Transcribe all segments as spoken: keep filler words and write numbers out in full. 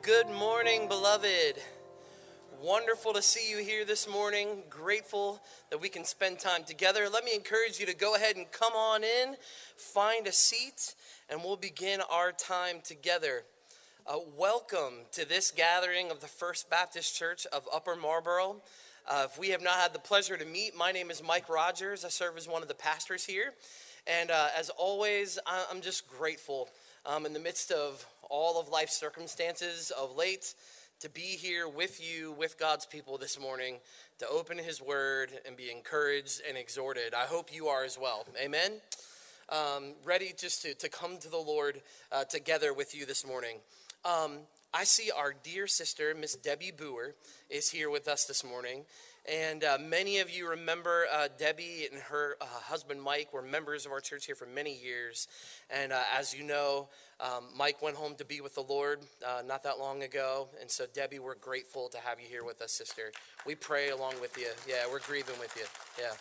Good morning, beloved. Wonderful to see you here this morning. Grateful that we can spend time together. Let me encourage you to go ahead and come on in, find a seat, and we'll begin our time together. Uh, welcome to this gathering of the First Baptist Church of Upper Marlboro. Uh, if we have not had the pleasure to meet, my name is Mike Rogers. I serve as one of the pastors here. And uh, as always, I'm just grateful um, in the midst of all of life's circumstances of late to be here with you, with God's people this morning, to open his word and be encouraged and exhorted. I hope you are as well. Amen. Um, ready just to, to come to the Lord uh, together with you this morning. Um, I see our dear sister, Miss Debbie Boer, is here with us this morning. And uh, many of you remember uh, Debbie and her uh, husband Mike were members of our church here for many years. And uh, as you know, um, Mike went home to be with the Lord uh, not that long ago. And so Debbie, we're grateful to have you here with us, sister. We pray along with you. Yeah, we're grieving with you. Yeah.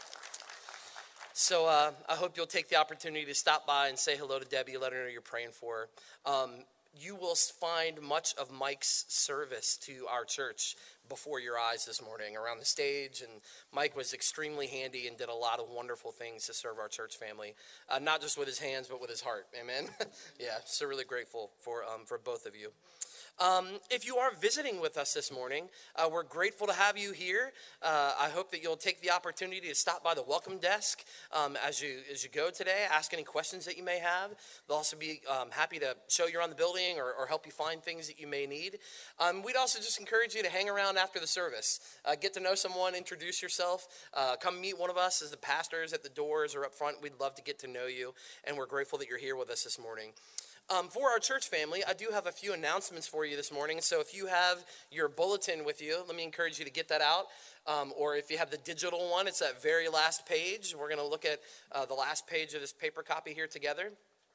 So uh, I hope you'll take the opportunity to stop by and say hello to Debbie, let her know you're praying for her. Um, you will find much of Mike's service to our church before your eyes this morning around the stage, and Mike was extremely handy and did a lot of wonderful things to serve our church family, uh, not just with his hands, but with his heart. Amen. Yeah, so really grateful for um, for both of you. Um, if you are visiting with us this morning, uh, we're grateful to have you here. Uh, I hope that you'll take the opportunity to stop by the welcome desk um, as you as you go today. Ask any questions that you may have. They'll also be um, happy to show you around the building or, or help you find things that you may need. Um, we'd also just encourage you to hang around after the service. Uh, get to know someone, introduce yourself. Uh, come meet one of us as the pastors at the doors or up front. We'd love to get to know you, and we're grateful that you're here with us this morning. Um, for our church family, I do have a few announcements for you this morning. So if you have your bulletin with you, let me encourage you to get that out. Um, or if you have the digital one, it's that very last page. We're going to look at uh, the last page of this paper copy here together.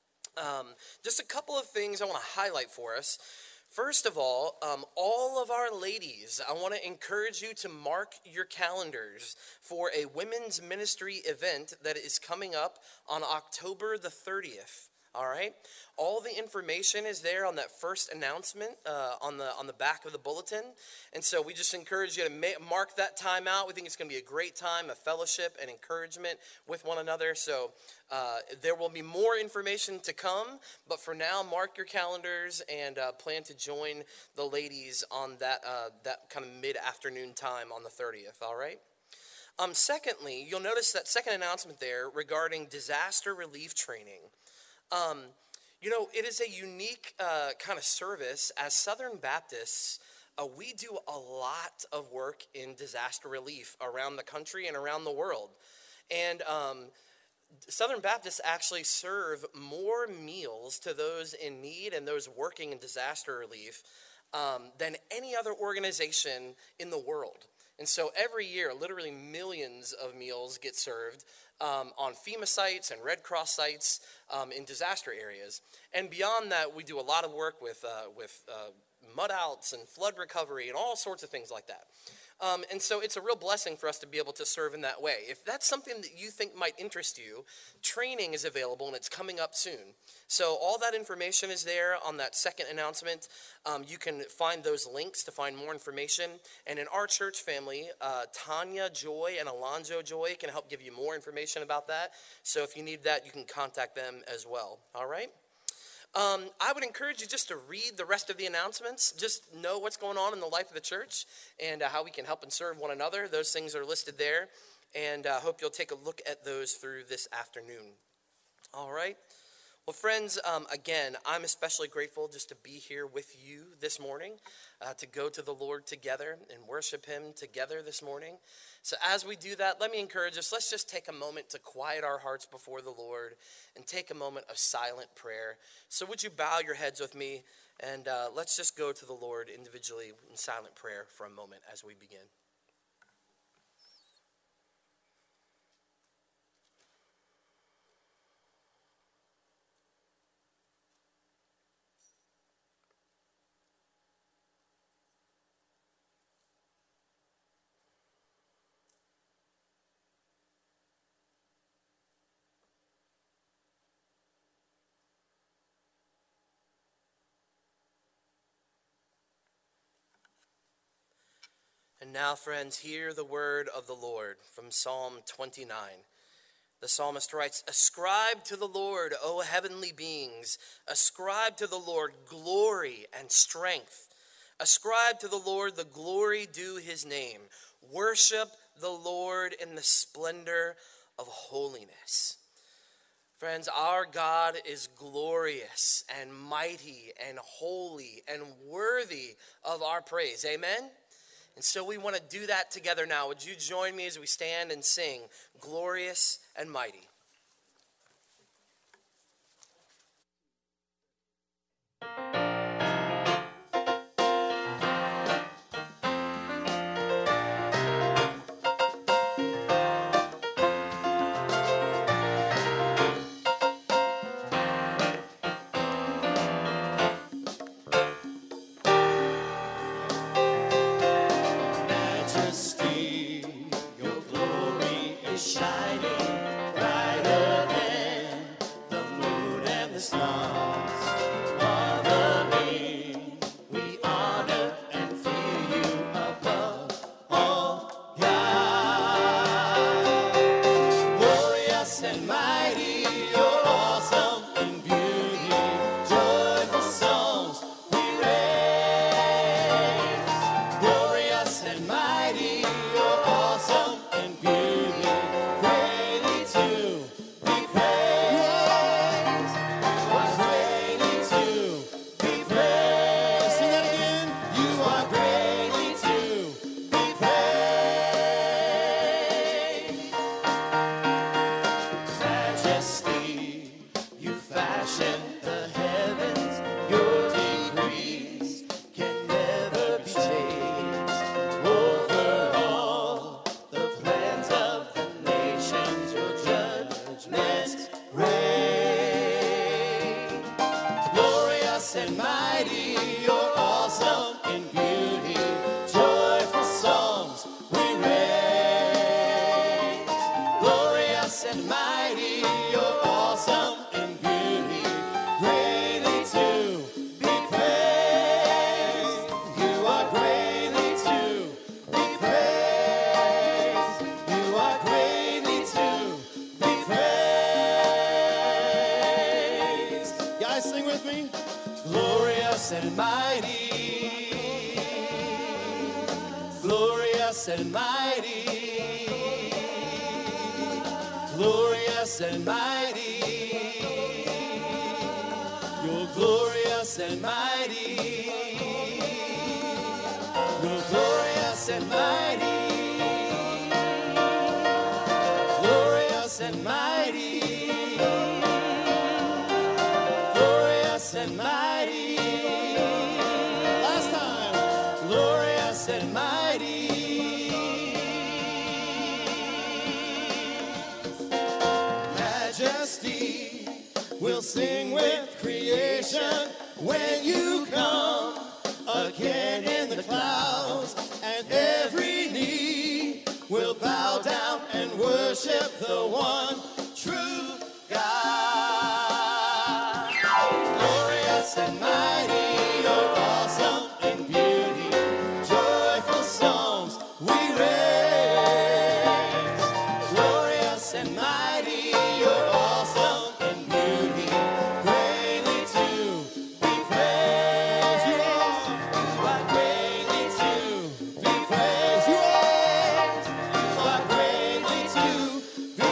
Um, just a couple of things I want to highlight for us. First of all, um, all of our ladies, I want to encourage you to mark your calendars for a women's ministry event that is coming up on October the thirtieth. All right. All the information is there on that first announcement uh, on the on the back of the bulletin. And so we just encourage you to ma- mark that time out. We think it's going to be a great time of fellowship and encouragement with one another. So uh, there will be more information to come. But for now, mark your calendars and uh, plan to join the ladies on that, uh, that kind of mid-afternoon time on the thirtieth. All right. Um, secondly, you'll notice that second announcement there regarding disaster relief training. Um, you know, it is a unique uh, kind of service. As Southern Baptists, uh, we do a lot of work in disaster relief around the country and around the world. And um, Southern Baptists actually serve more meals to those in need and those working in disaster relief um, than any other organization in the world. And so every year, literally millions of meals get served um, on FEMA sites and Red Cross sites um, in disaster areas. And beyond that, we do a lot of work with, uh, with uh, mud outs and flood recovery and all sorts of things like that. Um, and so it's a real blessing for us to be able to serve in that way. If that's something that you think might interest you, training is available and it's coming up soon. So all that information is there on that second announcement. Um, you can find those links to find more information. And in our church family, uh, Tanya Joy and Alonzo Joy can help give you more information about that. So if you need that, you can contact them as well. All right? Um, I would encourage you just to read the rest of the announcements. Just know what's going on in the life of the church and uh, how we can help and serve one another. Those things are listed there. And I uh, hope you'll take a look at those through this afternoon. All right. Well, friends, um, again, I'm especially grateful just to be here with you this morning, uh, to go to the Lord together and worship him together this morning. So as we do that, let me encourage us, let's just take a moment to quiet our hearts before the Lord and take a moment of silent prayer. So would you bow your heads with me, and uh, let's just go to the Lord individually in silent prayer for a moment as we begin. And now, friends, hear the word of the Lord from Psalm twenty-nine. The psalmist writes, "Ascribe to the Lord, O heavenly beings. Ascribe to the Lord glory and strength. Ascribe to the Lord the glory due his name. Worship the Lord in the splendor of holiness." Friends, our God is glorious and mighty and holy and worthy of our praise. Amen? And so we want to do that together now. Would you join me as we stand and sing, "Glorious and Mighty"? and mighty, glorious and mighty, glorious and mighty, you're glorious and mighty, you're glorious and mighty, glorious and mighty, glorious and mighty. Last time, glorious and mighty, majesty. We'll sing with creation when you come again in the clouds, and every knee will bow down and worship the one true God. Glorious and mighty, you're awesome in beauty, joyful songs we raise. Glorious and mighty, you're awesome in beauty, greatly to be praised. You are, you are greatly to be praised. You are, you are greatly to be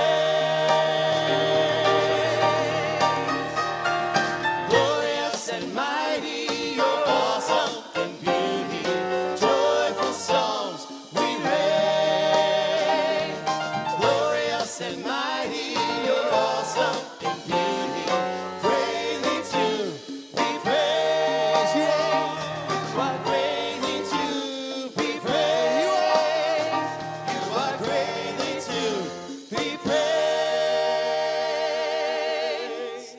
praised. Glorious and mighty, you're awesome in beauty, joyful songs we raise. Glorious and mighty, you're awesome in beauty, greatly to be praised. You are, you are greatly to be praised. You are, you are greatly to be praised.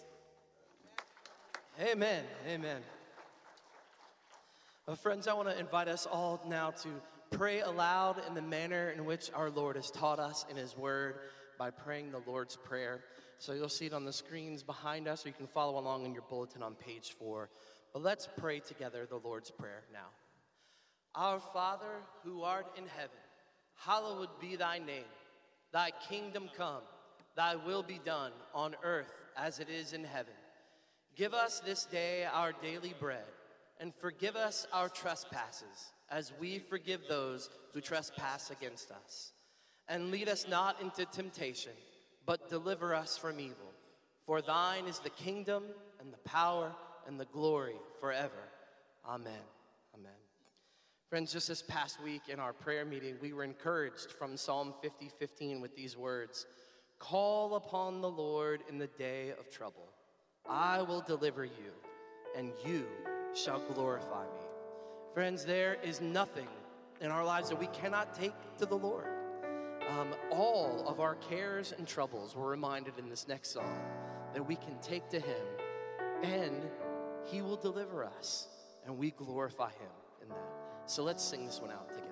Amen. Amen. Well, friends, I want to invite us all now to pray aloud in the manner in which our Lord has taught us in his word by praying the Lord's Prayer. So you'll see it on the screens behind us, or you can follow along in your bulletin on page four. But let's pray together the Lord's Prayer now. Our Father, who art in heaven, hallowed be thy name. Thy kingdom come, thy will be done on earth as it is in heaven. Give us this day our daily bread, and forgive us our trespasses, as we forgive those who trespass against us. And lead us not into temptation, but deliver us from evil. For thine is the kingdom, and the power, and the glory forever. Amen. Amen. Friends, just this past week in our prayer meeting, we were encouraged from Psalm fifty fifteen with these words: call upon the Lord in the day of trouble. I will deliver you, and you shall glorify me. Friends, there is nothing in our lives that we cannot take to the Lord. Um, all of our cares and troubles, we're reminded in this next song, that we can take to him, and he will deliver us, and we glorify him in that. So let's sing this one out together.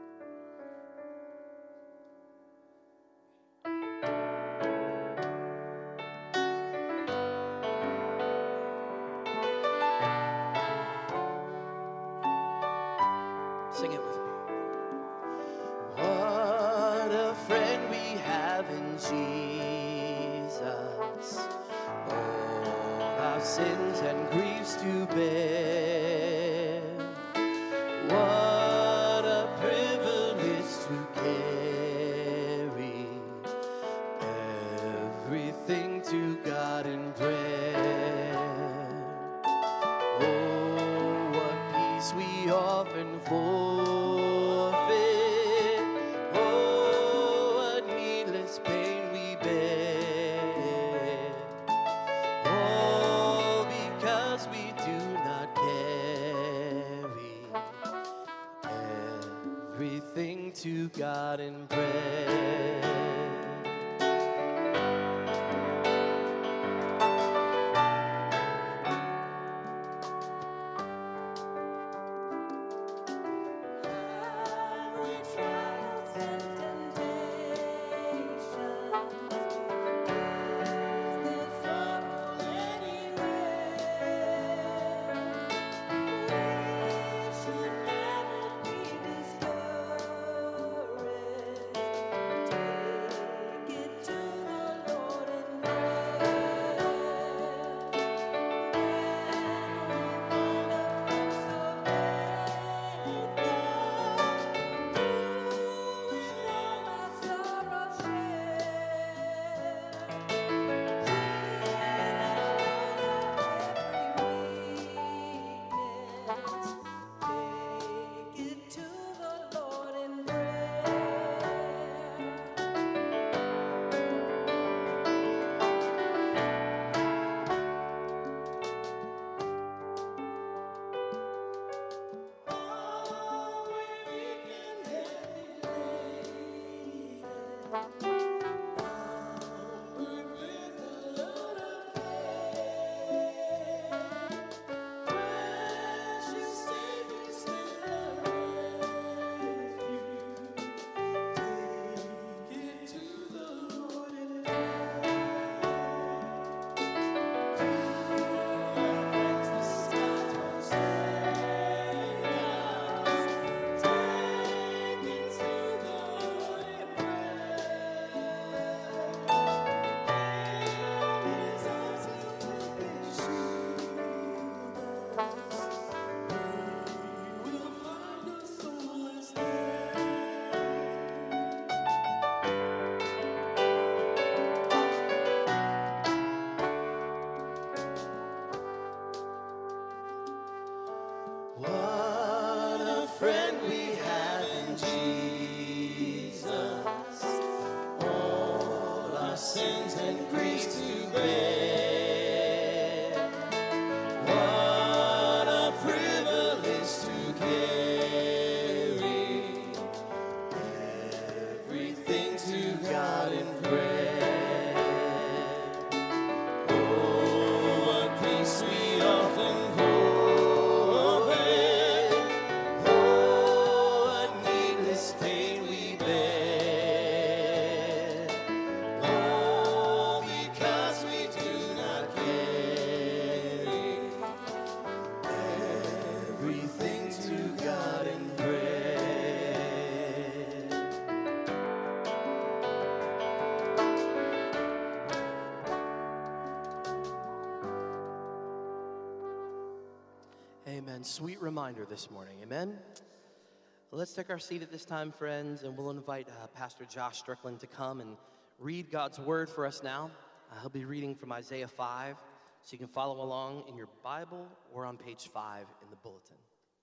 Sing it with me. What a friend we have in Jesus, all our sins and griefs to bear. What a privilege to carry everything to God in prayer. Oh, what peace we often forfeit. Oh, what needless pain we bear. All because we do not carry everything to God in prayer. Every trials and temptations, the trouble anywhere. We should never be discouraged. and sweet reminder this morning. Amen? Let's take our seat at this time, friends, and we'll invite uh, Pastor Josh Strickland to come and read God's word for us now. Uh, he'll be reading from Isaiah five, so you can follow along in your Bible or on page five in the bulletin.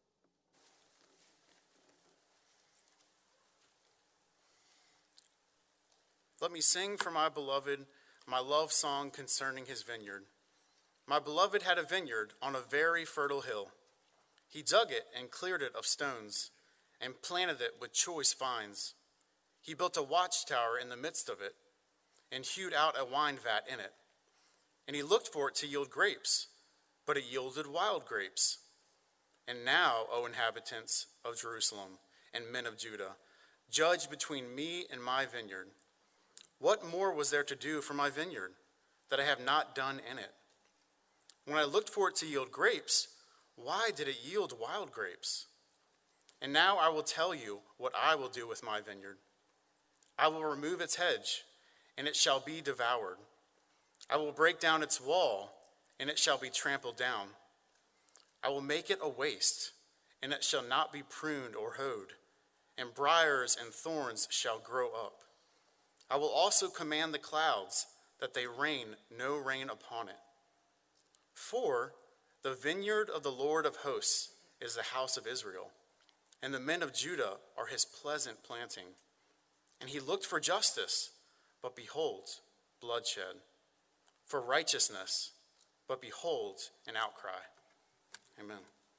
Let me sing for my beloved my love song concerning his vineyard. My beloved had a vineyard on a very fertile hill. He dug it and cleared it of stones and planted it with choice vines. He built a watchtower in the midst of it and hewed out a wine vat in it. And he looked for it to yield grapes, but it yielded wild grapes. And now, O inhabitants of Jerusalem and men of Judah, judge between me and my vineyard. What more was there to do for my vineyard that I have not done in it? When I looked for it to yield grapes, why did it yield wild grapes? And now I will tell you what I will do with my vineyard. I will remove its hedge, and it shall be devoured. I will break down its wall, and it shall be trampled down. I will make it a waste, and it shall not be pruned or hoed, and briars and thorns shall grow up. I will also command the clouds that they rain no rain upon it. For the vineyard of the Lord of hosts is the house of Israel, and the men of Judah are his pleasant planting. And he looked for justice, but behold, bloodshed. For righteousness, but behold, an outcry. Amen.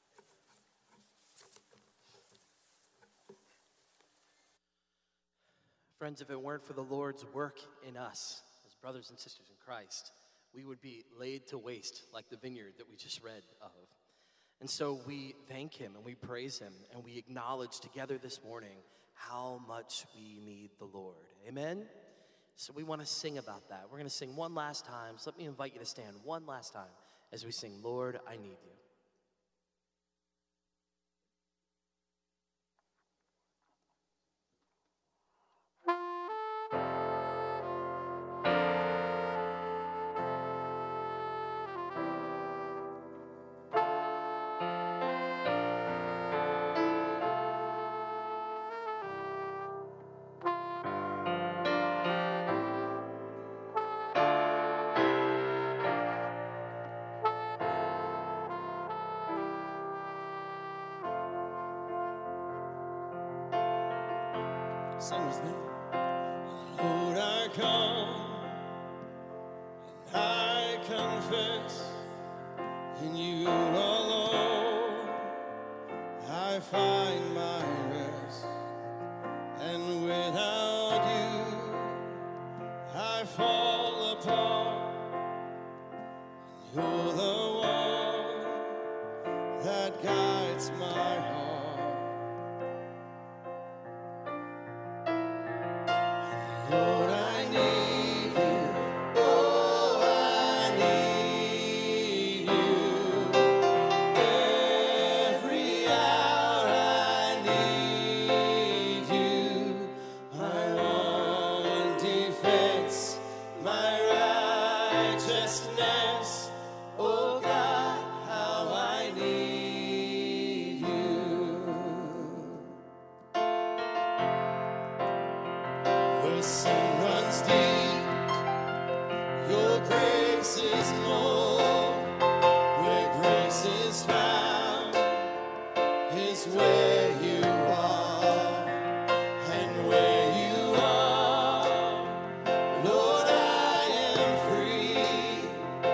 Friends, if it weren't for the Lord's work in us, as brothers and sisters in Christ, we would be laid to waste like the vineyard that we just read of. And so we thank him and we praise him and we acknowledge together this morning how much we need the Lord. Amen? So we want to sing about that. We're going to sing one last time. So let me invite you to stand one last time as we sing, Lord, I Need You. Sing with me. Lord, I come and I confess in you alone I find my rest, and without you I fall apart. You're the one that guides my heart. Lord, I need you. Oh, I need you. Every hour I need you. My one defense, my righteousness. Oh God, how I need you. Where sin runs deep, your grace is more. Where grace is found is where you are, and where you are, Lord, I am free.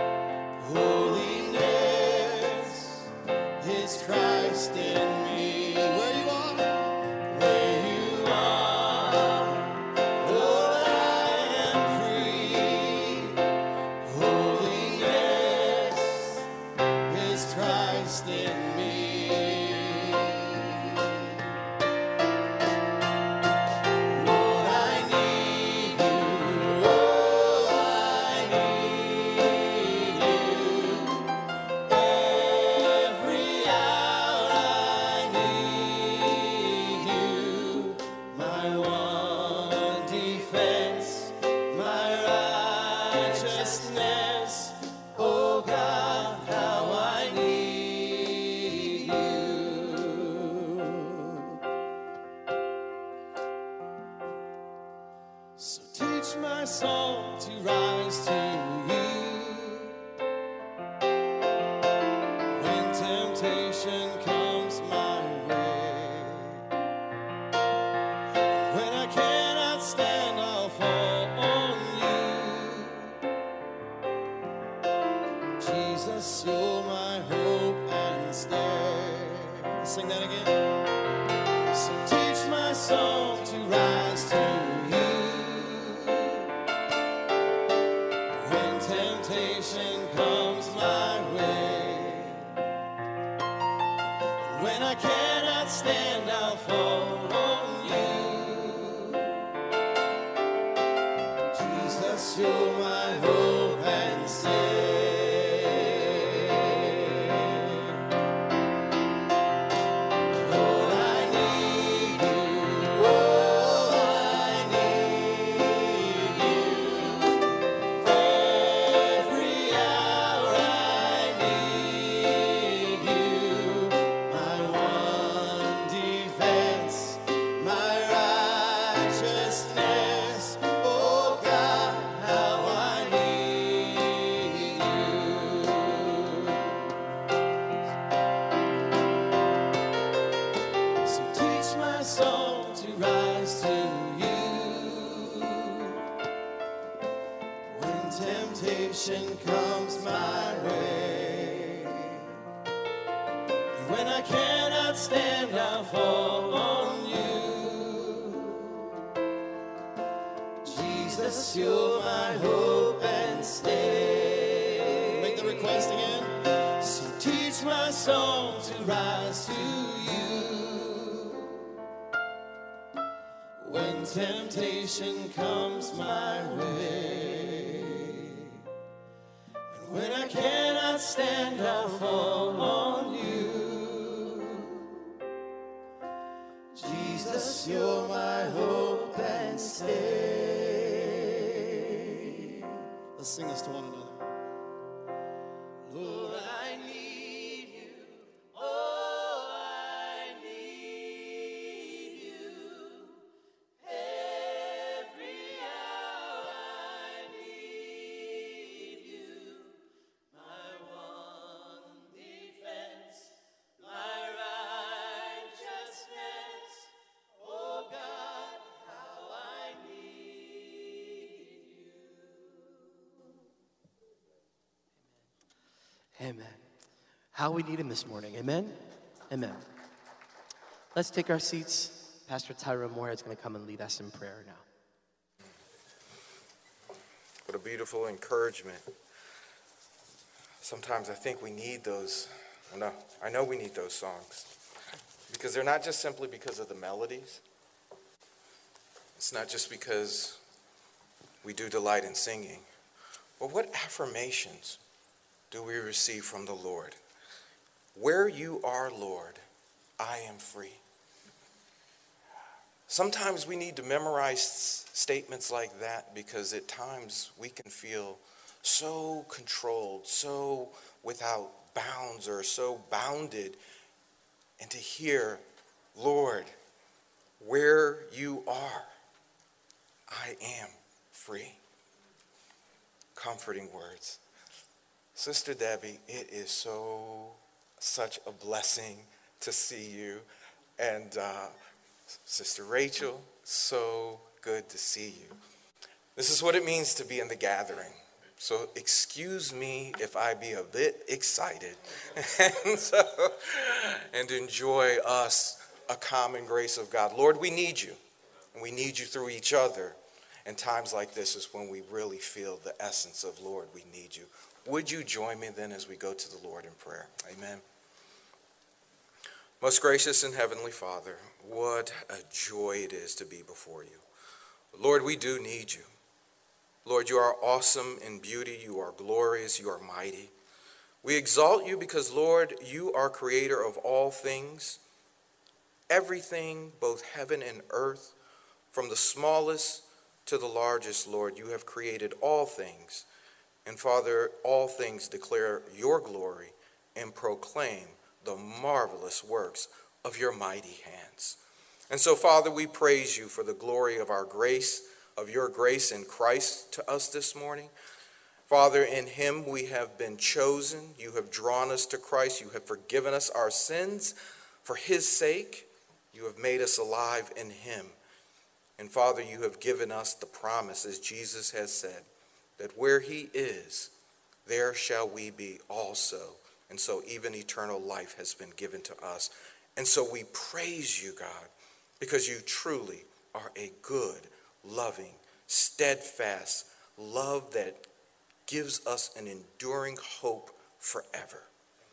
Holiness is Christ in me. Where you are, where you are, Lord, I am free. Holiness is Christ in me. Lord, I need you. Oh, I need you. Every hour I need you. My one defense, my righteousness. Oh God, how I need song to rise to you. When temptation comes my way, when I cannot stand, I'll fall on you. Jesus, you're my hope and stay. Sing that again. So teach my soul to rise to you. When temptation comes my way, and when I cannot stand, I'll fall on you. Jesus, you're my hope and stay. Lord, I need you. Oh, I need you. Every hour I need you. My one defense, my righteousness. Oh God, how I need you. So teach my soul to rise to you. When temptation comes my way, and when I cannot stand, I'll fall on you. Jesus, you're my hope and stay. Make the request again. So teach my soul to rise to you. When temptation comes my way, and when I cannot stand, I'll fall on you. Jesus, you're my hope and stay. Let's sing this to one another. Lord, I need you. Oh, I need you. Every hour I need you. My one defense, my righteousness. Oh God, how I need you. Amen. How we need him this morning. Amen? Amen. Let's take our seats. Pastor Tyrone Moore is going to come and lead us in prayer now. What a beautiful encouragement. Sometimes I think we need those, well, no, I know we need those songs because they're not just simply because of the melodies. It's not just because we do delight in singing, but what affirmations do we receive from the Lord? Where you are, Lord, I am free. Sometimes we need to memorize s- statements like that because at times we can feel so controlled, so without bounds or so bounded. And to hear, Lord, where you are, I am free. Comforting words. Sister Debbie, it is so, such a blessing to see you. And uh, Sister Rachel, so good to see you. This is what it means to be in the gathering. So excuse me if I be a bit excited and, so, and enjoy us a common grace of God. Lord, we need you. And we need you through each other. And times like this is when we really feel the essence of, Lord, we need you. Would you join me then as we go to the Lord in prayer? Amen. Most gracious and heavenly Father, what a joy it is to be before you. Lord, we do need you. Lord, you are awesome in beauty. You are glorious. You are mighty. We exalt you because, Lord, you are creator of all things. Everything, both heaven and earth, from the smallest to the largest, Lord, you have created all things. And Father, all things declare your glory and proclaim the marvelous works of your mighty hands. And so, Father, we praise you for the glory of our grace, of your grace in Christ to us this morning. Father, in him we have been chosen. You have drawn us to Christ. You have forgiven us our sins for his sake. You have made us alive in him. And Father, you have given us the promise, as Jesus has said, that where he is, there shall we be also. And so even eternal life has been given to us. And so we praise you, God, because you truly are a good, loving, steadfast love that gives us an enduring hope forever.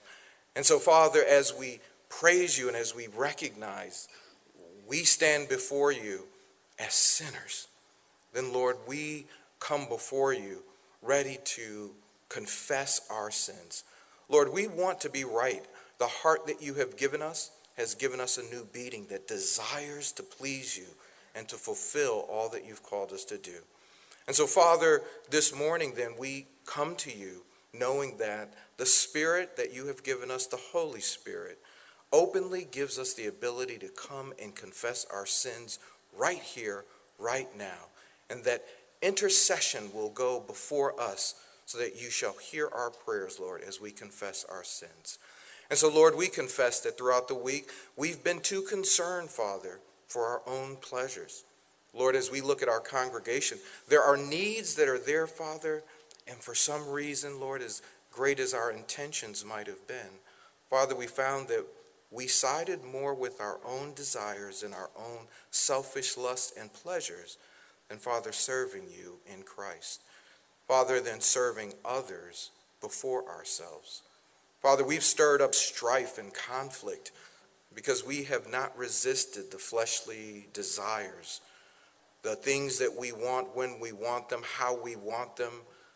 And so, Father, as we praise you and as we recognize we stand before you as sinners, then, Lord, we come before you ready to confess our sins. Lord, we want to be right. The heart that you have given us has given us a new beating that desires to please you and to fulfill all that you've called us to do. And so, Father, this morning then we come to you knowing that the Spirit that you have given us, the Holy Spirit, openly gives us the ability to come and confess our sins right here, right now, and that intercession will go before us so that you shall hear our prayers, Lord, as we confess our sins. And so, Lord, we confess that throughout the week we've been too concerned, Father, for our own pleasures. Lord, as we look at our congregation, there are needs that are there, Father, and for some reason, Lord, as great as our intentions might have been, Father, we found that we sided more with our own desires and our own selfish lusts and pleasures than, Father, serving you in Christ. Father, than serving others before ourselves. Father, we've stirred up strife and conflict because we have not resisted the fleshly desires, the things that we want when we want them, how we want them.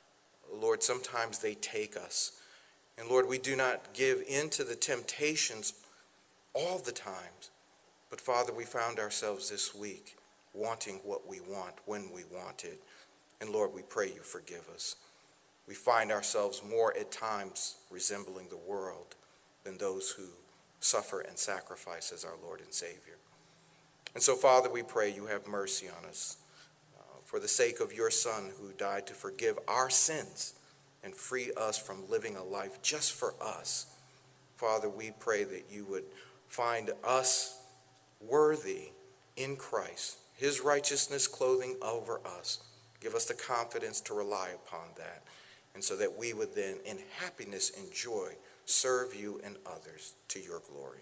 Lord, sometimes they take us. And Lord, we do not give in to the temptations all the times. But Father, we found ourselves this week wanting what we want when we want it. And Lord, we pray you forgive us. We find ourselves more at times resembling the world than those who suffer and sacrifice as our Lord and Savior. And so, Father, we pray you have mercy on us uh, for the sake of your Son who died to forgive our sins and free us from living a life just for us. Father, we pray that you would find us worthy in Christ, his righteousness clothing over us. Give us the confidence to rely upon that, and so that we would then, in happiness and joy, serve you and others to your glory.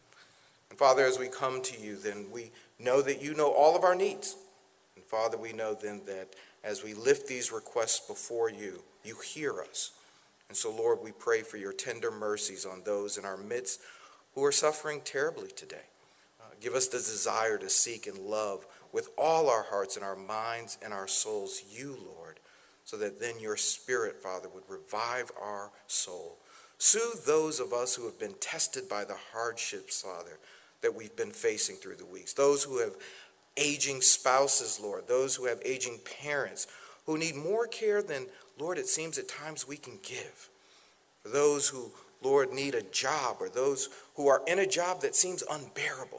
And Father, as we come to you, then we know that you know all of our needs. And Father, we know then that as we lift these requests before you, you hear us. And so, Lord, we pray for your tender mercies on those in our midst who are suffering terribly today. Uh, give us the desire to seek and love with all our hearts and our minds and our souls you, Lord, so that then your Spirit, Father, would revive our soul. Soothe those of us who have been tested by the hardships, Father, that we've been facing through the weeks. Those who have aging spouses, Lord, those who have aging parents, who need more care than, Lord, it seems at times we can give. For those who, Lord, need a job, or those who are in a job that seems unbearable.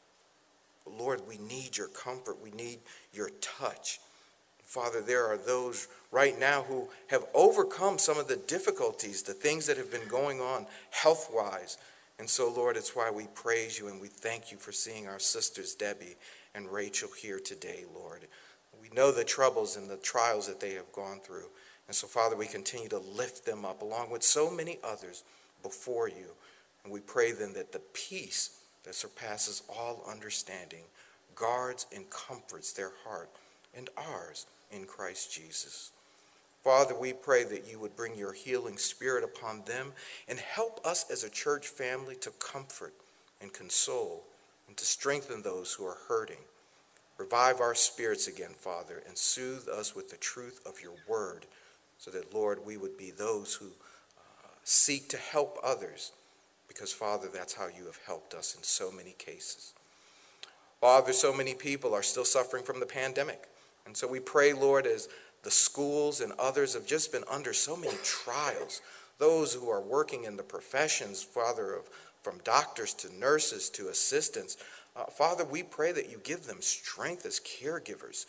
But Lord, we need your comfort. We need your touch. Father, there are those right now who have overcome some of the difficulties, the things that have been going on health-wise. And so, Lord, it's why we praise you and we thank you for seeing our sisters Debbie and Rachel here today, Lord. We know the troubles and the trials that they have gone through. And so, Father, we continue to lift them up along with so many others before you. And we pray then that the peace that surpasses all understanding guards and comforts their heart and ours in Christ Jesus. Father, we pray that you would bring your healing spirit upon them and help us as a church family to comfort and console and to strengthen those who are hurting. Revive our spirits again, Father, and soothe us with the truth of your word so that, Lord, we would be those who uh, seek to help others because, Father, that's how you have helped us in so many cases. Father, so many people are still suffering from the pandemic. And so we pray, Lord, as the schools and others have just been under so many trials, those who are working in the professions, Father, of from doctors to nurses to assistants, uh, Father, we pray that you give them strength as caregivers.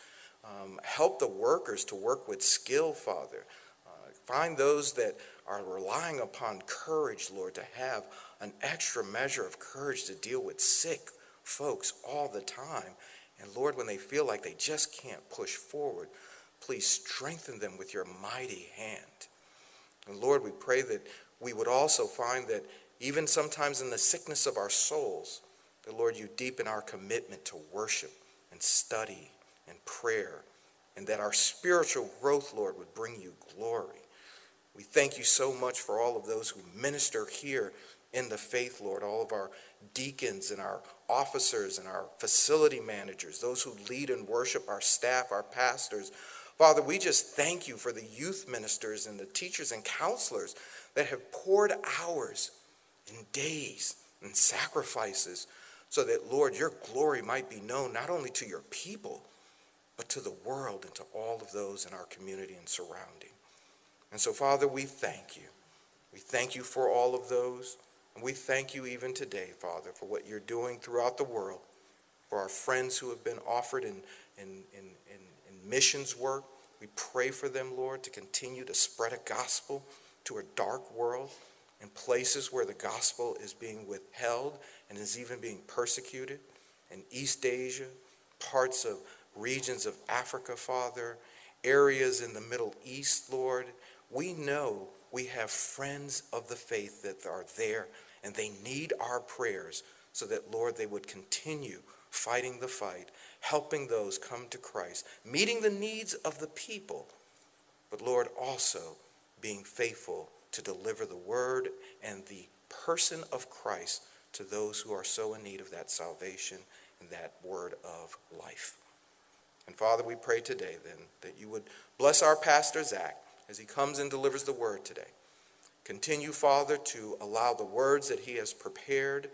Um, help the workers to work with skill, Father. Uh, find those that are relying upon courage, Lord, to have an extra measure of courage to deal with sick folks all the time. And Lord, when they feel like they just can't push forward, please strengthen them with your mighty hand. And Lord, we pray that we would also find that even sometimes in the sickness of our souls, that Lord, you deepen our commitment to worship and study and prayer, and that our spiritual growth, Lord, would bring you glory. We thank you so much for all of those who minister here in the faith, Lord, all of our deacons and our officers and our facility managers, those who lead and worship, our staff, our pastors. Father, we just thank you for the youth ministers and the teachers and counselors that have poured hours and days and sacrifices so that, Lord, your glory might be known not only to your people, but to the world and to all of those in our community and surrounding. And so, Father, we thank you. We thank you for all of those. And we thank you even today, Father, for what you're doing throughout the world, for our friends who have been offered in, in, in, in, in missions work. We pray for them, Lord, to continue to spread a gospel to a dark world in places where the gospel is being withheld and is even being persecuted. In East Asia, parts of regions of Africa, Father, areas in the Middle East, Lord, we know we have friends of the faith that are there, and they need our prayers so that, Lord, they would continue fighting the fight, helping those come to Christ, meeting the needs of the people, but, Lord, also being faithful to deliver the word and the person of Christ to those who are so in need of that salvation and that word of life. And Father, we pray today then that you would bless our pastor Zach as he comes and delivers the word today. Continue, Father, to allow the words that he has prepared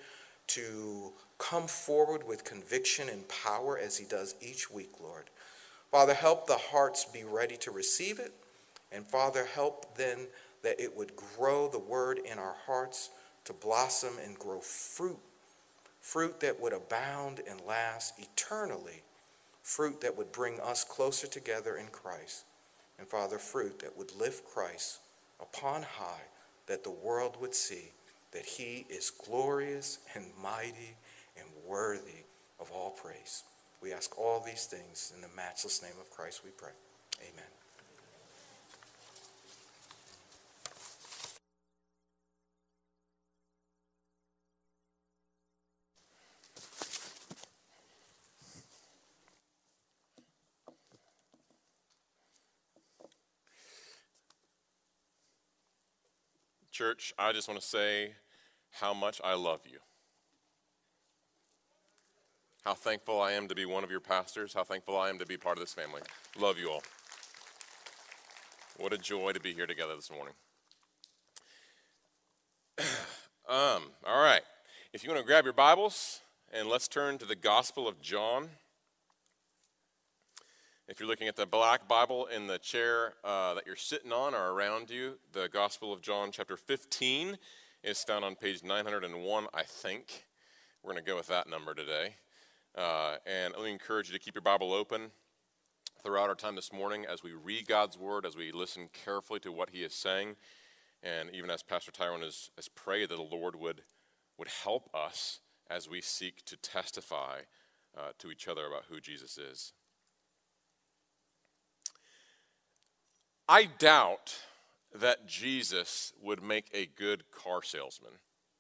to come forward with conviction and power as he does each week, Lord. Father, help the hearts be ready to receive it. And Father, help then that it would grow the word in our hearts to blossom and grow fruit, fruit that would abound and last eternally, fruit that would bring us closer together in Christ. And Father, fruit that would lift Christ upon high, that the world would see that he is glorious and mighty and worthy of all praise. We ask all these things in the matchless name of Christ we pray. Amen. Church, I just want to say how much I love you. How thankful I am to be one of your pastors. How thankful I am to be part of this family. Love you all. What a joy to be here together this morning. um, all right. If you want to grab your Bibles, and let's turn to the Gospel of John. If you're looking at the black Bible in the chair uh, that you're sitting on or around you, the Gospel of John chapter fifteen is found on page nine hundred one, I think. We're going to go with that number today. Uh, and let me encourage you to keep your Bible open throughout our time this morning as we read God's Word, as we listen carefully to what He is saying, and even as Pastor Tyrone has, has prayed that the Lord would, would help us as we seek to testify uh, to each other about who Jesus is. I doubt that Jesus would make a good car salesman.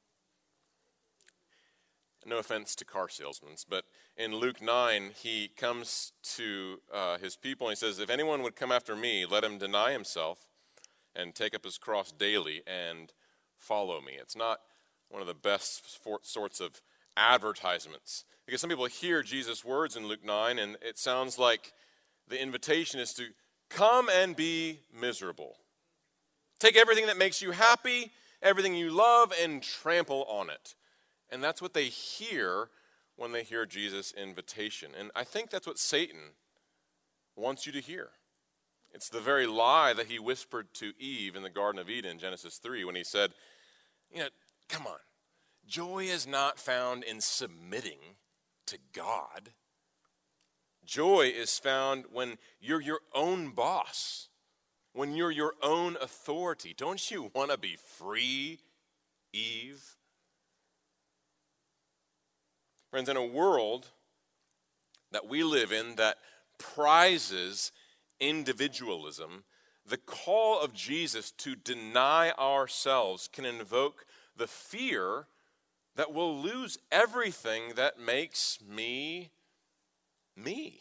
No offense to car salesmen, but in Luke nine, he comes to uh, his people and he says, if anyone would come after me, let him deny himself and take up his cross daily and follow me. It's not one of the best sorts of advertisements, because some people hear Jesus' words in Luke nine and it sounds like the invitation is to come and be miserable. Take everything that makes you happy, everything you love, and trample on it. And that's what they hear when they hear Jesus' invitation. And I think that's what Satan wants you to hear. It's the very lie that he whispered to Eve in the Garden of Eden, Genesis three, when he said, you know, come on, joy is not found in submitting to God. Joy is found when you're your own boss, when you're your own authority. Don't you want to be free, Eve? Friends, in a world that we live in that prizes individualism, the call of Jesus to deny ourselves can invoke the fear that we'll lose everything that makes me me.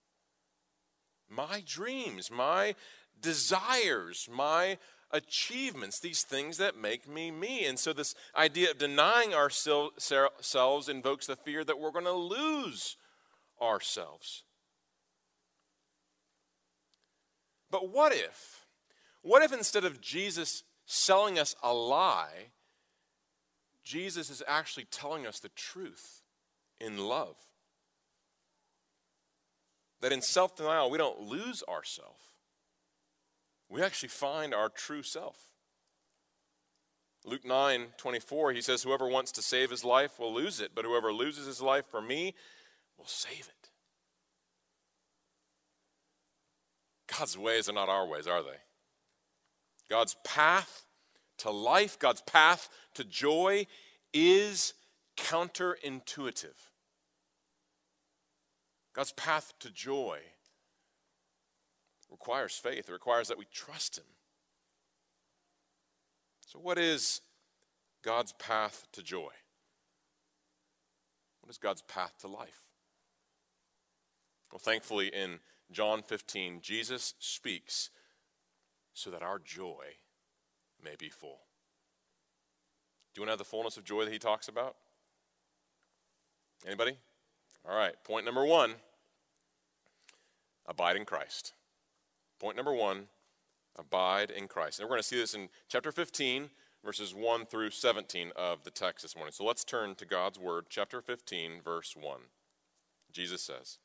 My dreams, my desires, my achievements, these things that make me me. And so this idea of denying ourselves invokes the fear that we're going to lose ourselves. But what if, what if instead of Jesus selling us a lie, Jesus is actually telling us the truth in love? That in self-denial, we don't lose ourselves. We actually find our true self. Luke nine twenty-four, he says, whoever wants to save his life will lose it, but whoever loses his life for me will save it. God's ways are not our ways, are they? God's path to life, God's path to joy is counterintuitive. God's path to joy requires faith. It requires that we trust him. So what is God's path to joy? What is God's path to life? Well, thankfully in John fifteen, Jesus speaks so that our joy may be full. Do you want to have the fullness of joy that he talks about? Anybody? All right, point number one, abide in Christ. Point number one, abide in Christ. And we're going to see this in chapter fifteen, verses one through seventeen of the text this morning. So let's turn to God's word, chapter fifteen, verse one. Jesus says,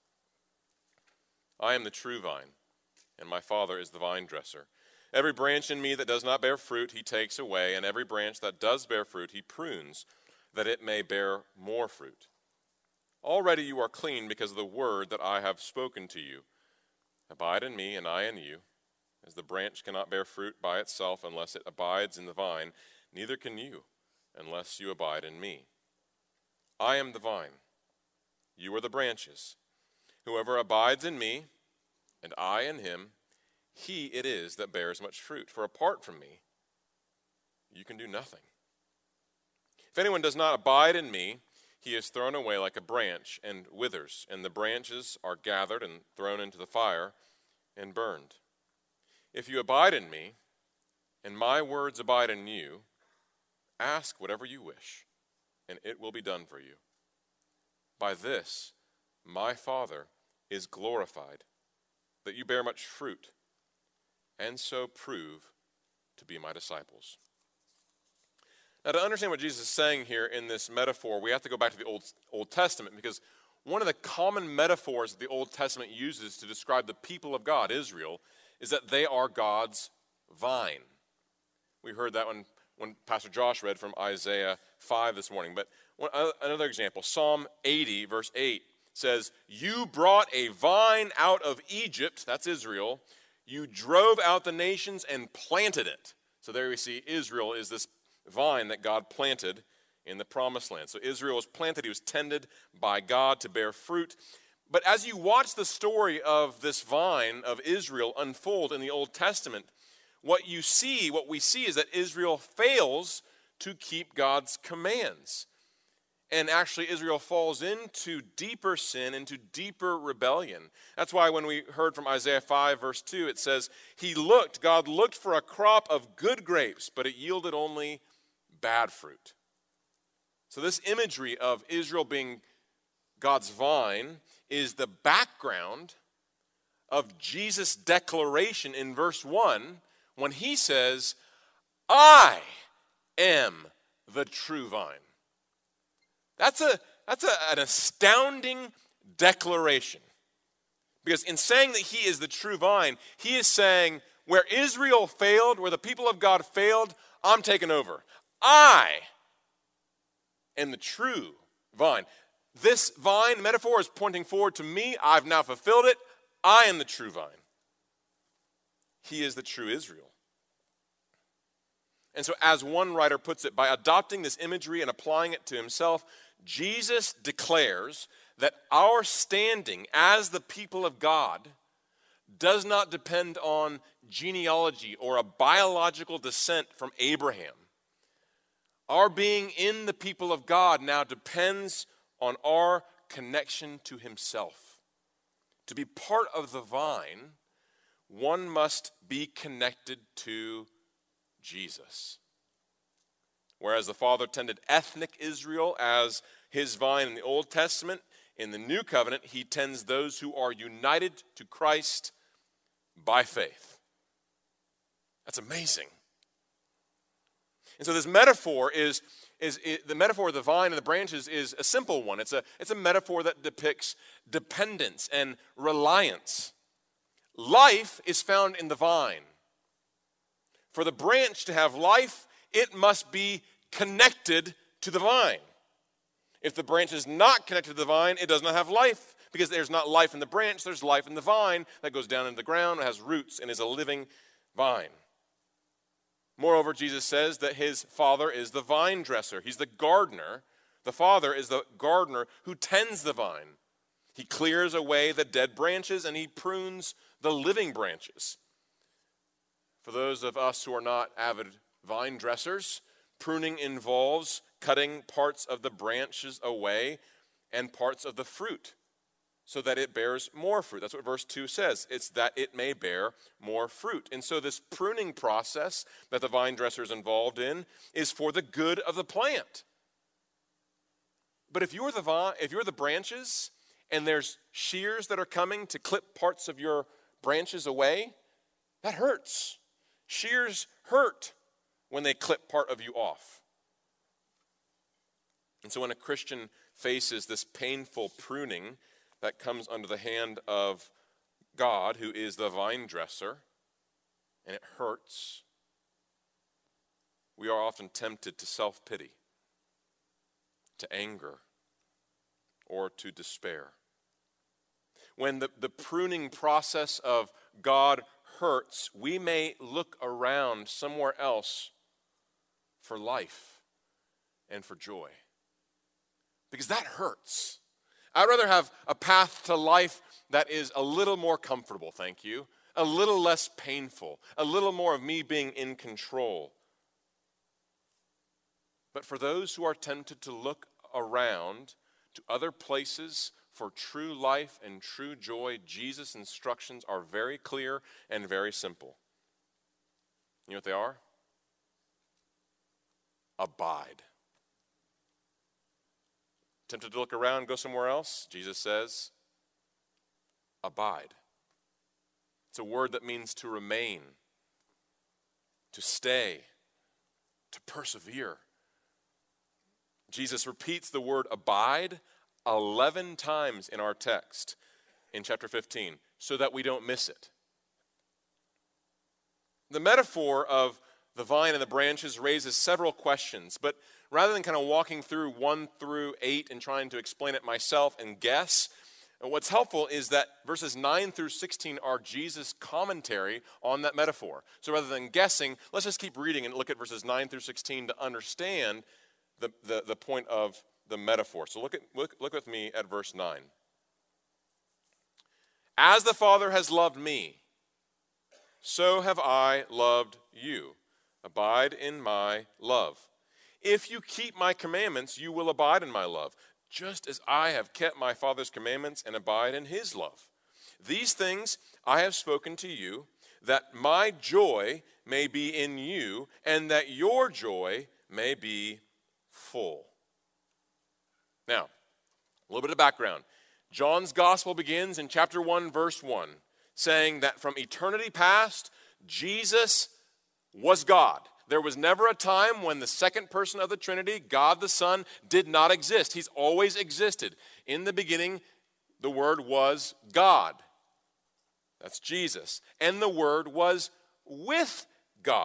I am the true vine, and my Father is the vine dresser. Every branch in me that does not bear fruit, he takes away, and every branch that does bear fruit, he prunes, that it may bear more fruit. Already you are clean because of the word that I have spoken to you. Abide in me, and I in you. As the branch cannot bear fruit by itself unless it abides in the vine, neither can you unless you abide in me. I am the vine. You are the branches. Whoever abides in me, and I in him, he it is that bears much fruit. For apart from me, you can do nothing. If anyone does not abide in me, he is thrown away like a branch and withers, and the branches are gathered and thrown into the fire and burned. If you abide in me, and my words abide in you, ask whatever you wish, and it will be done for you. By this, my Father is glorified, that you bear much fruit, and so prove to be my disciples. Now, to understand what Jesus is saying here in this metaphor, we have to go back to the Old, Old Testament, because one of the common metaphors that the Old Testament uses to describe the people of God, Israel, is that they are God's vine. We heard that when, when Pastor Josh read from Isaiah five this morning. But one, uh, another example, Psalm eighty, verse eight, says, you brought a vine out of Egypt, that's Israel. You drove out the nations and planted it. So there we see Israel is this vine that God planted in the promised land. So Israel was planted, he was tended by God to bear fruit. But as you watch the story of this vine of Israel unfold in the Old Testament, what you see, what we see is that Israel fails to keep God's commands. And actually Israel falls into deeper sin, into deeper rebellion. That's why when we heard from Isaiah five verse two, it says, he looked, God looked for a crop of good grapes, but it yielded only bad fruit. So this imagery of Israel being God's vine is the background of Jesus' declaration in verse one when he says, I am the true vine. That's a that's a, an astounding declaration. Because in saying that he is the true vine, he is saying where Israel failed, where the people of God failed, I'm taking over. I am the true vine. this vine metaphor is pointing forward to me. I've now fulfilled it. I am the true vine. He is the true Israel. And so, as one writer puts it, by adopting this imagery and applying it to himself, Jesus declares that our standing as the people of God does not depend on genealogy or a biological descent from Abraham. Our being in the people of God now depends on our connection to himself. To be part of the vine, one must be connected to Jesus. Whereas the Father tended ethnic Israel as his vine in the Old Testament, in the New Covenant, he tends those who are united to Christ by faith. That's amazing. And so this metaphor is, is, is the metaphor of the vine and the branches is a simple one. It's a, it's a metaphor that depicts dependence and reliance. Life is found in the vine. For the branch to have life, it must be connected to the vine. If the branch is not connected to the vine, it does not have life, because there's not life in the branch, there's life in the vine that goes down into the ground, it has roots, and is a living vine. Moreover, Jesus says that his Father is the vine dresser. He's the gardener. The Father is the gardener who tends the vine. He clears away the dead branches, and he prunes the living branches. For those of us who are not avid vine dressers, pruning involves cutting parts of the branches away and parts of the fruit so that it bears more fruit. That's what verse two says. It's that it may bear more fruit. And so this pruning process that the vine dresser is involved in is for the good of the plant. But if you're the vine, if you're the branches and there's shears that are coming to clip parts of your branches away, that hurts. Shears hurt when they clip part of you off. And so when a Christian faces this painful pruning that comes under the hand of God, who is the vine dresser, and it hurts, we are often tempted to self-pity, to anger, or to despair. When the, the pruning process of God hurts, we may look around somewhere else for life and for joy. Because that hurts. I'd rather have a path to life that is a little more comfortable, thank you, a little less painful, a little more of me being in control. But for those who are tempted to look around to other places for true life and true joy, Jesus' instructions are very clear and very simple. You know what they are? Abide. Tempted to look around, go somewhere else? Jesus says, abide. It's a word that means to remain, to stay, to persevere. Jesus repeats the word abide eleven times in our text in chapter fifteen, so that we don't miss it. The metaphor of the vine and the branches raises several questions, but rather than kind of walking through one through eight and trying to explain it myself and guess, what's helpful is that verses nine through sixteen are Jesus' commentary on that metaphor. So rather than guessing, let's just keep reading and look at verses nine through sixteen to understand the, the, the point of the metaphor. So look at look, look with me at verse nine. As the Father has loved me, so have I loved you. Abide in my love. If you keep my commandments, you will abide in my love, just as I have kept my Father's commandments and abide in his love. These things I have spoken to you, that my joy may be in you, and that your joy may be full. Now, a little bit of background. John's gospel begins in chapter one, verse one, saying that from eternity past, Jesus was God. There was never a time when the second person of the Trinity, God the Son, did not exist. He's always existed. In the beginning, the Word was God. That's Jesus. And the Word was with God.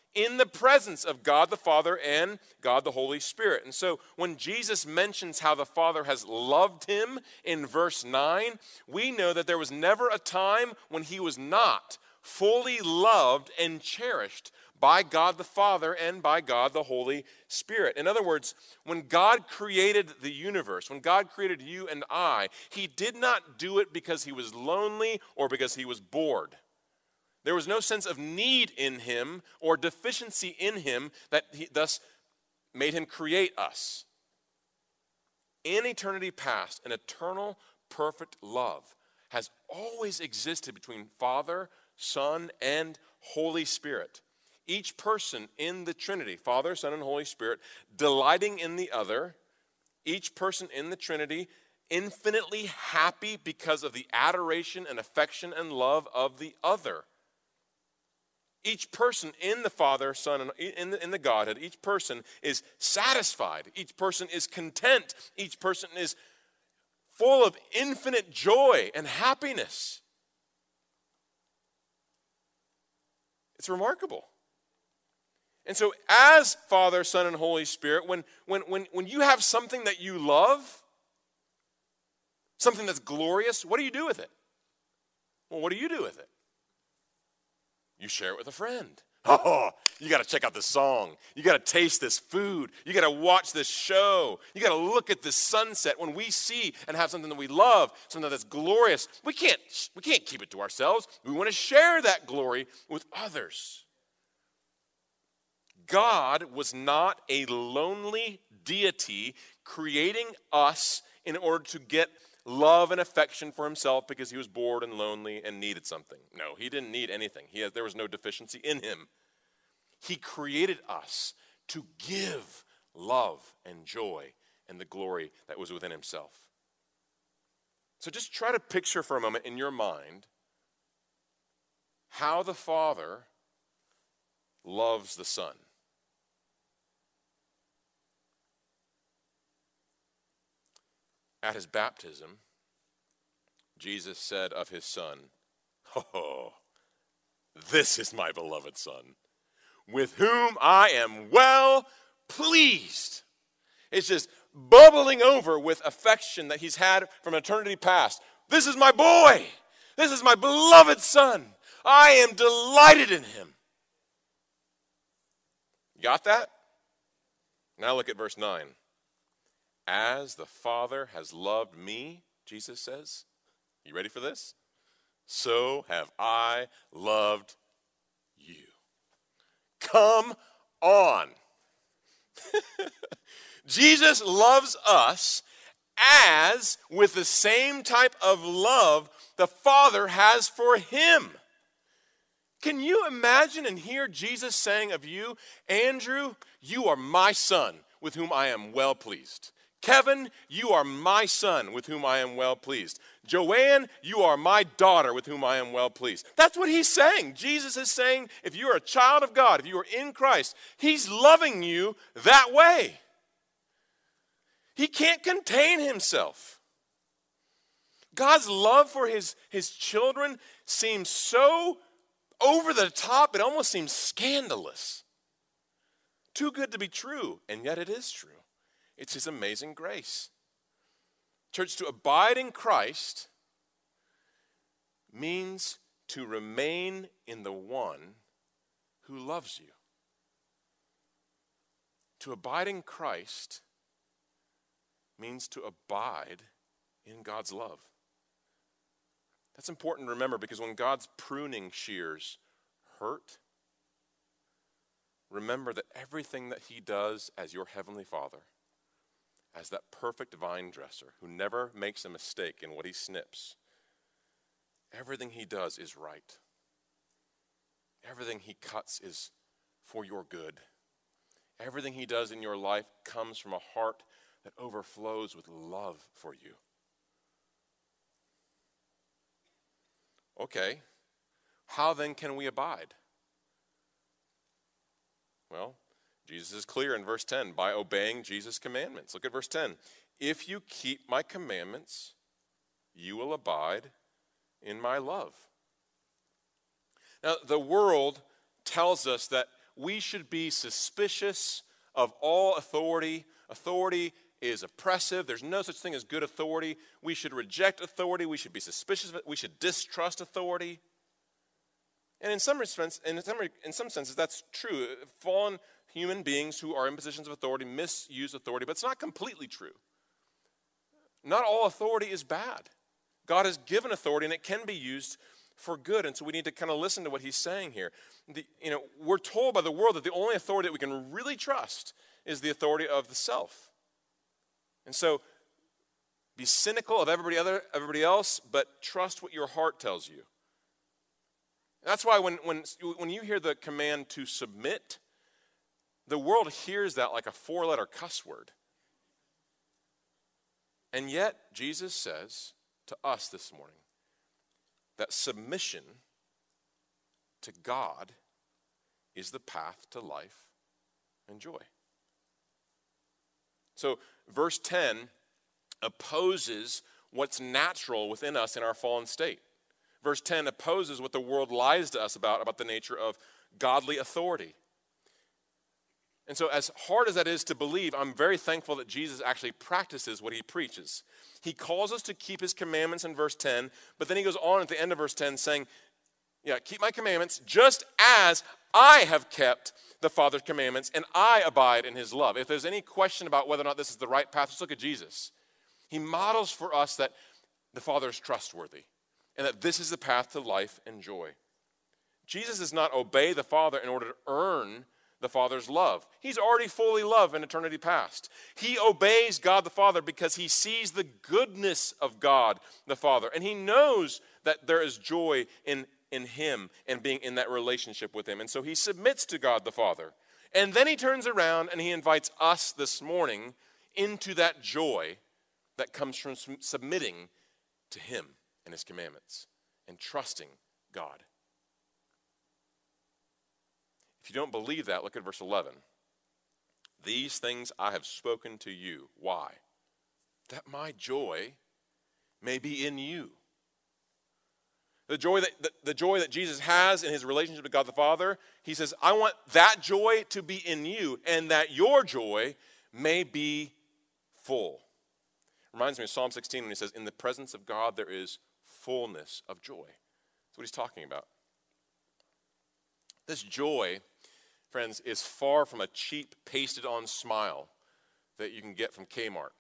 in the presence of God the Father and God the Holy Spirit. And so when Jesus mentions how the Father has loved him in verse nine, we know that there was never a time when he was not fully loved and cherished by God the Father and by God the Holy Spirit. In other words, when God created the universe, when God created you and I, he did not do it because he was lonely or because he was bored. There was no sense of need in him or deficiency in him that he thus made him create us. In eternity past, an eternal, perfect love has always existed between Father, Son, and Holy Spirit. Each person in the Trinity, Father, Son, and Holy Spirit, delighting in the other, each person in the Trinity infinitely happy because of the adoration and affection and love of the other. Each person in the Father, Son, and in the, in the Godhead, each person is satisfied. Each person is content. Each person is full of infinite joy and happiness. It's remarkable. And so as Father, Son, and Holy Spirit, when, when, when, when you have something that you love, something that's glorious, what do you do with it? Well, what do you do with it? You share it with a friend. Oh, you got to check out this song. You got to taste this food. You got to watch this show. You got to look at this sunset. When we see and have something that we love, something that's glorious, we can't, we can't keep it to ourselves. We want to share that glory with others. God was not a lonely deity creating us in order to get love and affection for himself because he was bored and lonely and needed something. No, he didn't need anything. He had, there was no deficiency in him. He created us to give love and joy and the glory that was within himself. So just try to picture for a moment in your mind how the Father loves the Son. At his baptism, Jesus said of his Son, "Oh, this is my beloved Son, with whom I am well pleased." It's just bubbling over with affection that he's had from eternity past. This is my boy. This is my beloved Son. I am delighted in him. Got that? Now look at verse nine. As the Father has loved me, Jesus says, you ready for this? So have I loved you. Come on. Jesus loves us as with the same type of love the Father has for him. Can you imagine and hear Jesus saying of you, Andrew, you are my son with whom I am well pleased. Kevin, you are my son with whom I am well pleased. Joanne, you are my daughter with whom I am well pleased. That's what he's saying. Jesus is saying if you are a child of God, if you are in Christ, he's loving you that way. He can't contain himself. God's love for his, his children seems so over the top, it almost seems scandalous. Too good to be true, and yet it is true. It's his amazing grace. Church, to abide in Christ means to remain in the one who loves you. To abide in Christ means to abide in God's love. That's important to remember because when God's pruning shears hurt, remember that everything that he does as your heavenly Father, as that perfect vine dresser who never makes a mistake in what he snips, everything he does is right. Everything he cuts is for your good. Everything he does in your life comes from a heart that overflows with love for you. Okay, how then can we abide? Well, Jesus is clear in verse ten, by obeying Jesus' commandments. Look at verse ten. If you keep my commandments, you will abide in my love. Now, the world tells us that we should be suspicious of all authority. Authority is oppressive. There's no such thing as good authority. We should reject authority. We should be suspicious of it. We should distrust authority. And in some respects, in some, in some senses, that's true. Fallen human beings who are in positions of authority misuse authority, but it's not completely true. Not all authority is bad. God has given authority, and it can be used for good, and so we need to kind of listen to what he's saying here. The, you know, we're told by the world that the only authority that we can really trust is the authority of the self. And so, be cynical of everybody other, everybody else, but trust what your heart tells you. That's why when, when, when you hear the command to submit, the world hears that like a four-letter cuss word. And yet, Jesus says to us this morning that submission to God is the path to life and joy. So, verse ten opposes what's natural within us in our fallen state. Verse ten opposes what the world lies to us about, about the nature of godly authority. And so as hard as that is to believe, I'm very thankful that Jesus actually practices what he preaches. He calls us to keep his commandments in verse ten, but then he goes on at the end of verse ten saying, yeah, keep my commandments just as I have kept the Father's commandments and I abide in his love. If there's any question about whether or not this is the right path, just look at Jesus. He models for us that the Father is trustworthy and that this is the path to life and joy. Jesus does not obey the Father in order to earn the Father's love. He's already fully loved in eternity past. He obeys God the Father because he sees the goodness of God the Father. And he knows that there is joy in, in him and being in that relationship with him. And so he submits to God the Father. And then he turns around and he invites us this morning into that joy that comes from submitting to him and his commandments and trusting God. If you don't believe that, look at verse eleven. These things I have spoken to you. Why? That my joy may be in you. The joy that the, the joy that Jesus has in his relationship with God the Father, he says, I want that joy to be in you and that your joy may be full. Reminds me of Psalm sixteen when he says, in the presence of God there is fullness of joy. That's what he's talking about. This joy, friends, is far from a cheap, pasted-on smile that you can get from Kmart.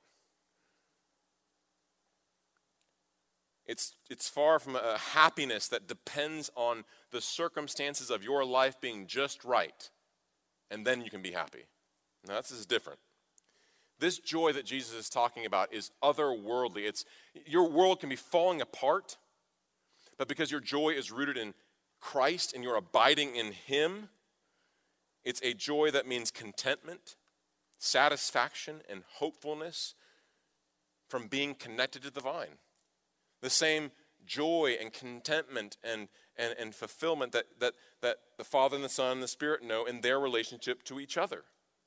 It's, it's far from a happiness that depends on the circumstances of your life being just right, and then you can be happy. Now, this is different. This joy that Jesus is talking about is otherworldly. It's, your world can be falling apart, but because your joy is rooted in Christ and you're abiding in him, it's a joy that means contentment, satisfaction, and hopefulness from being connected to the vine. The same joy and contentment and, and, and fulfillment that, that, that the Father and the Son and the Spirit know in their relationship to each other.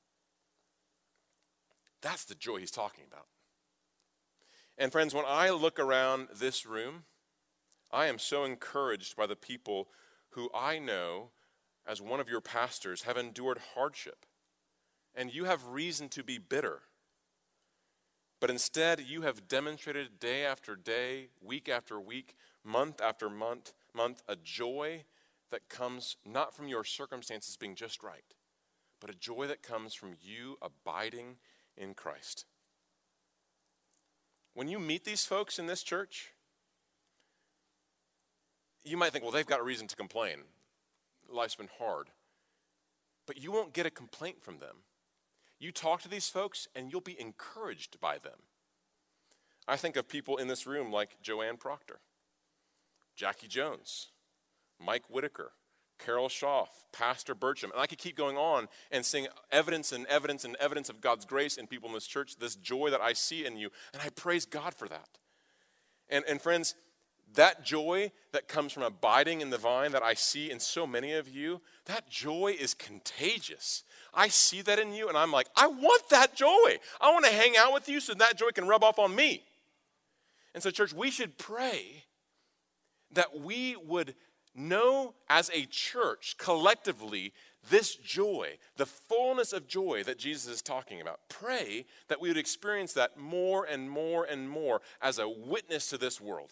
That's the joy he's talking about. And friends, when I look around this room, I am so encouraged by the people who I know, as one of your pastors, have endured hardship. And you have reason to be bitter. But instead, you have demonstrated day after day, week after week, month after month, month, a joy that comes not from your circumstances being just right, but a joy that comes from you abiding in Christ. When you meet these folks in this church, you might think, well, they've got a reason to complain. Life's been hard. But you won't get a complaint from them. You talk to these folks, and you'll be encouraged by them. I think of people in this room like Joanne Proctor, Jackie Jones, Mike Whitaker, Carol Schaff, Pastor Burcham. And I could keep going on and seeing evidence and evidence and evidence of God's grace in people in this church, this joy that I see in you. And I praise God for that. And, and friends, that joy that comes from abiding in the vine that I see in so many of you, that joy is contagious. I see that in you, and I'm like, I want that joy. I want to hang out with you so that joy can rub off on me. And so, church, we should pray that we would know as a church collectively this joy, the fullness of joy that Jesus is talking about. Pray that we would experience that more and more and more as a witness to this world.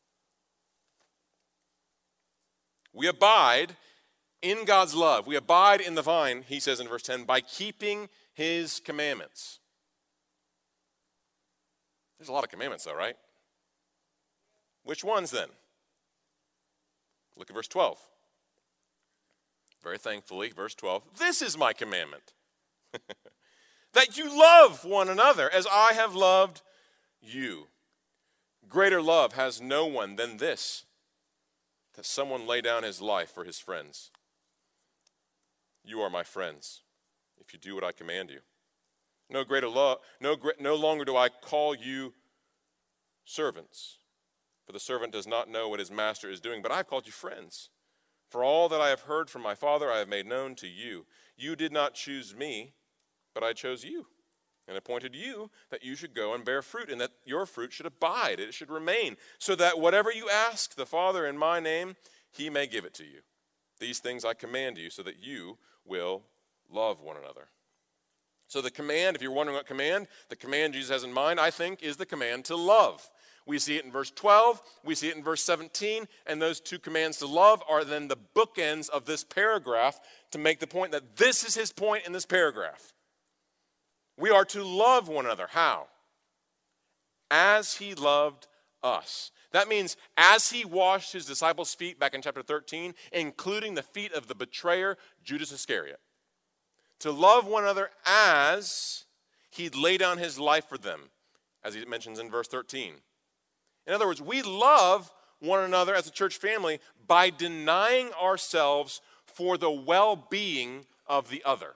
We abide in God's love. We abide in the vine, he says in verse ten, by keeping his commandments. There's a lot of commandments though, right? Which ones then? Look at verse twelve. Very thankfully, verse twelve, this is my commandment, that you love one another as I have loved you. Greater love has no one than this, that someone lay down his life for his friends. You are my friends, if you do what I command you. No greater love, no, no longer do I call you servants, for the servant does not know what his master is doing, but I have called you friends. For all that I have heard from my Father I have made known to you. You did not choose me, but I chose you, and appointed you that you should go and bear fruit, and that your fruit should abide, it should remain, so that whatever you ask the Father in my name, he may give it to you. These things I command you, so that you will love one another. So the command, if you're wondering what command, the command Jesus has in mind, I think, is the command to love. We see it in verse twelve, we see it in verse seventeen, and those two commands to love are then the bookends of this paragraph to make the point that this is his point in this paragraph. We are to love one another. How? As he loved us. That means as he washed his disciples' feet back in chapter thirteen, including the feet of the betrayer, Judas Iscariot. To love one another as he'd lay down his life for them, as he mentions in verse thirteen. In other words, we love one another as a church family by denying ourselves for the well-being of the other.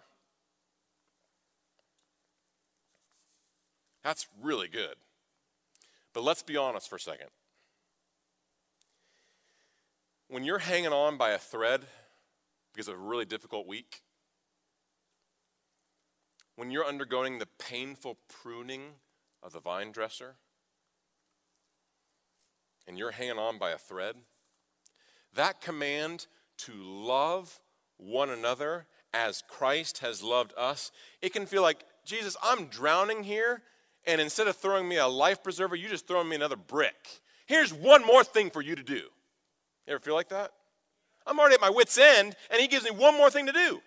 That's really good. But let's be honest for a second. When you're hanging on by a thread because of a really difficult week, when you're undergoing the painful pruning of the vine dresser, and you're hanging on by a thread, that command to love one another as Christ has loved us, it can feel like, Jesus, I'm drowning here, and instead of throwing me a life preserver, you just throwing me another brick. Here's one more thing for you to do. You ever feel like that? I'm already at my wit's end, and he gives me one more thing to do.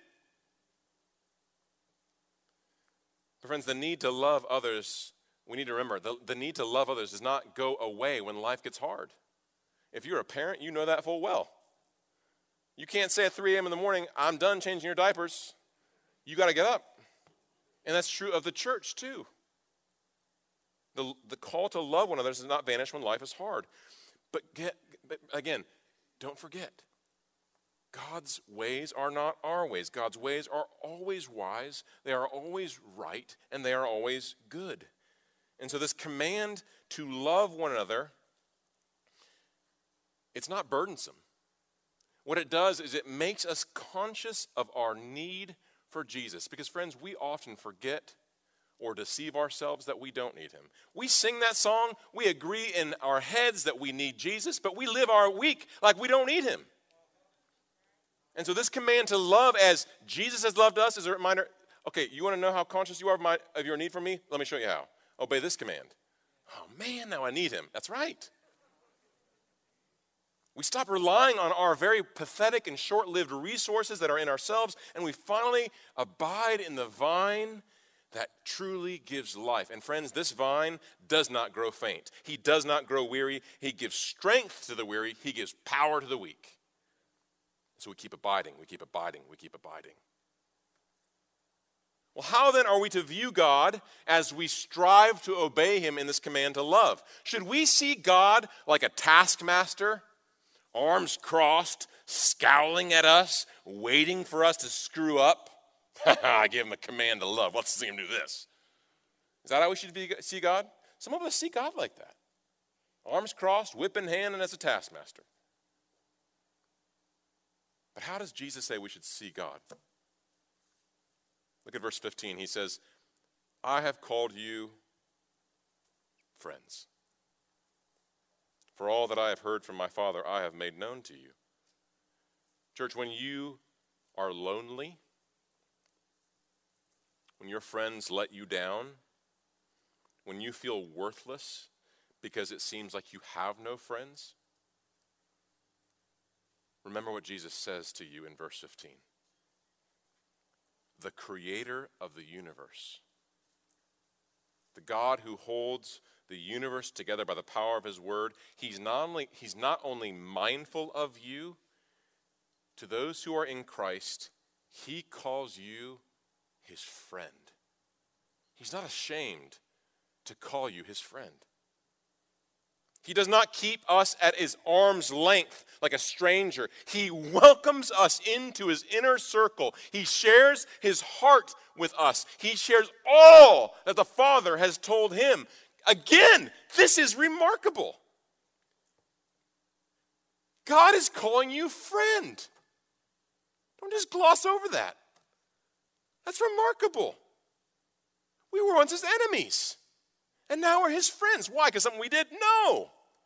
But friends, the need to love others, we need to remember, the, the need to love others does not go away when life gets hard. If you're a parent, you know that full well. You can't say at three a.m. in the morning, I'm done changing your diapers. You got to get up. And that's true of the church too. The, the call to love one another does not vanish when life is hard. But, get, but again, don't forget, God's ways are not our ways. God's ways are always wise, they are always right, and they are always good. And so this command to love one another, it's not burdensome. What it does is it makes us conscious of our need for Jesus. Because friends, we often forget or deceive ourselves that we don't need him. We sing that song, we agree in our heads that we need Jesus, but we live our week like we don't need him. And so this command to love as Jesus has loved us is a reminder, okay, you want to know how conscious you are of, my, of your need for me? Let me show you how. Obey this command. Oh man, now I need him. That's right. We stop relying on our very pathetic and short-lived resources that are in ourselves, and we finally abide in the vine that truly gives life. And friends, this vine does not grow faint. He does not grow weary. He gives strength to the weary. He gives power to the weak. So we keep abiding, we keep abiding, we keep abiding. Well, how then are we to view God as we strive to obey him in this command to love? Should we see God like a taskmaster, arms crossed, scowling at us, waiting for us to screw up? I give him a command to love. Let's see him do this. Is that how we should be, see God? Some of us see God like that. Arms crossed, whip in hand, and as a taskmaster. But how does Jesus say we should see God? Look at verse fifteen. He says, I have called you friends. For all that I have heard from my Father, I have made known to you. Church, when you are lonely, when your friends let you down, when you feel worthless because it seems like you have no friends, remember what Jesus says to you in verse fifteen. The creator of the universe, the God who holds the universe together by the power of his word, he's not only, he's not only mindful of you, to those who are in Christ, he calls you his friend. He's not ashamed to call you his friend. He does not keep us at his arm's length like a stranger. He welcomes us into his inner circle. He shares his heart with us. He shares all that the Father has told him. Again, this is remarkable. God is calling you friend. Don't just gloss over that. That's remarkable. We were once his enemies, and now we're his friends. Why? Because something we did? No.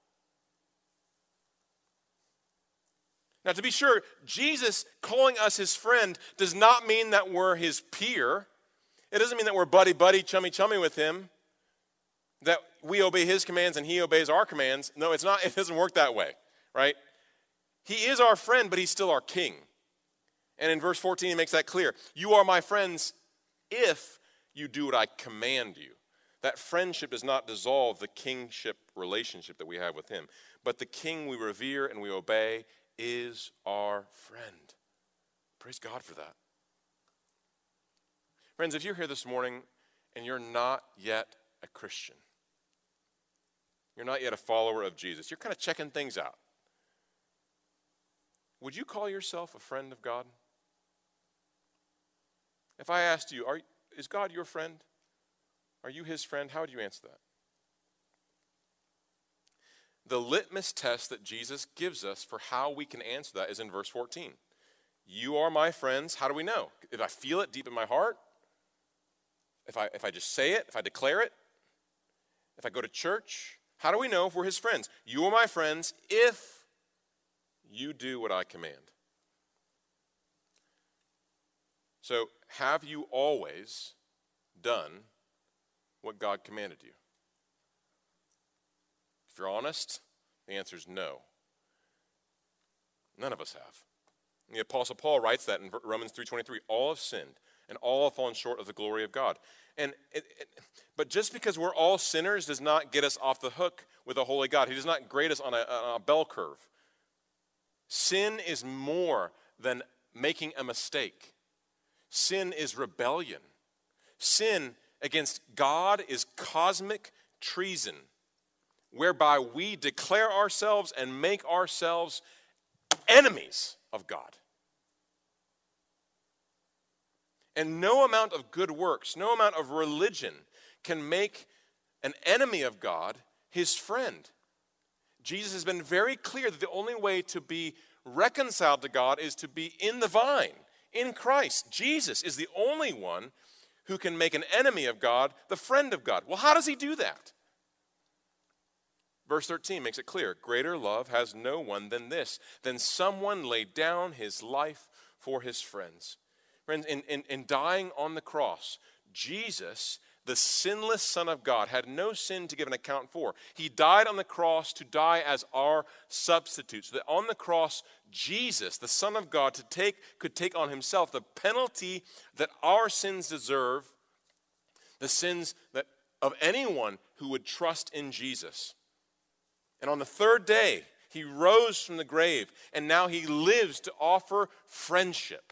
Now, to be sure, Jesus calling us his friend does not mean that we're his peer. It doesn't mean that we're buddy-buddy, chummy-chummy with him, that we obey his commands and he obeys our commands. No, it's not. It doesn't work that way, right? He is our friend, but he's still our king. And in verse fourteen, he makes that clear. You are my friends if you do what I command you. That friendship does not dissolve the kingship relationship that we have with him. But the king we revere and we obey is our friend. Praise God for that. Friends, if you're here this morning and you're not yet a Christian, you're not yet a follower of Jesus, you're kind of checking things out, would you call yourself a friend of God? If I asked you, are, is God your friend? Are you his friend? How would you answer that? The litmus test that Jesus gives us for how we can answer that is in verse fourteen. You are my friends. How do we know? If I feel it deep in my heart, if I, if I just say it, if I declare it, if I go to church, how do we know if we're his friends? You are my friends if you do what I command. So, have you always done what God commanded you? If you're honest, the answer is no. None of us have. The Apostle Paul writes that in Romans three twenty-three. All have sinned, and all have fallen short of the glory of God. And it, it, but just because we're all sinners does not get us off the hook with a holy God. He does not grade us on a, on a bell curve. Sin is more than making a mistake. Sin is rebellion. Sin against God is cosmic treason, whereby we declare ourselves and make ourselves enemies of God. And no amount of good works, no amount of religion can make an enemy of God his friend. Jesus has been very clear that the only way to be reconciled to God is to be in the vine, in Christ. Jesus is the only one who can make an enemy of God the friend of God. Well, how does he do that? Verse thirteen makes it clear. Greater love has no one than this, than someone laid down his life for his friends. Friends, in, in, in dying on the cross, Jesus, the sinless Son of God, had no sin to give an account for. He died on the cross to die as our substitute. So that on the cross, Jesus, the Son of God, to take, could take on himself the penalty that our sins deserve, the sins that of anyone who would trust in Jesus. And on the third day, he rose from the grave, and now he lives to offer friendship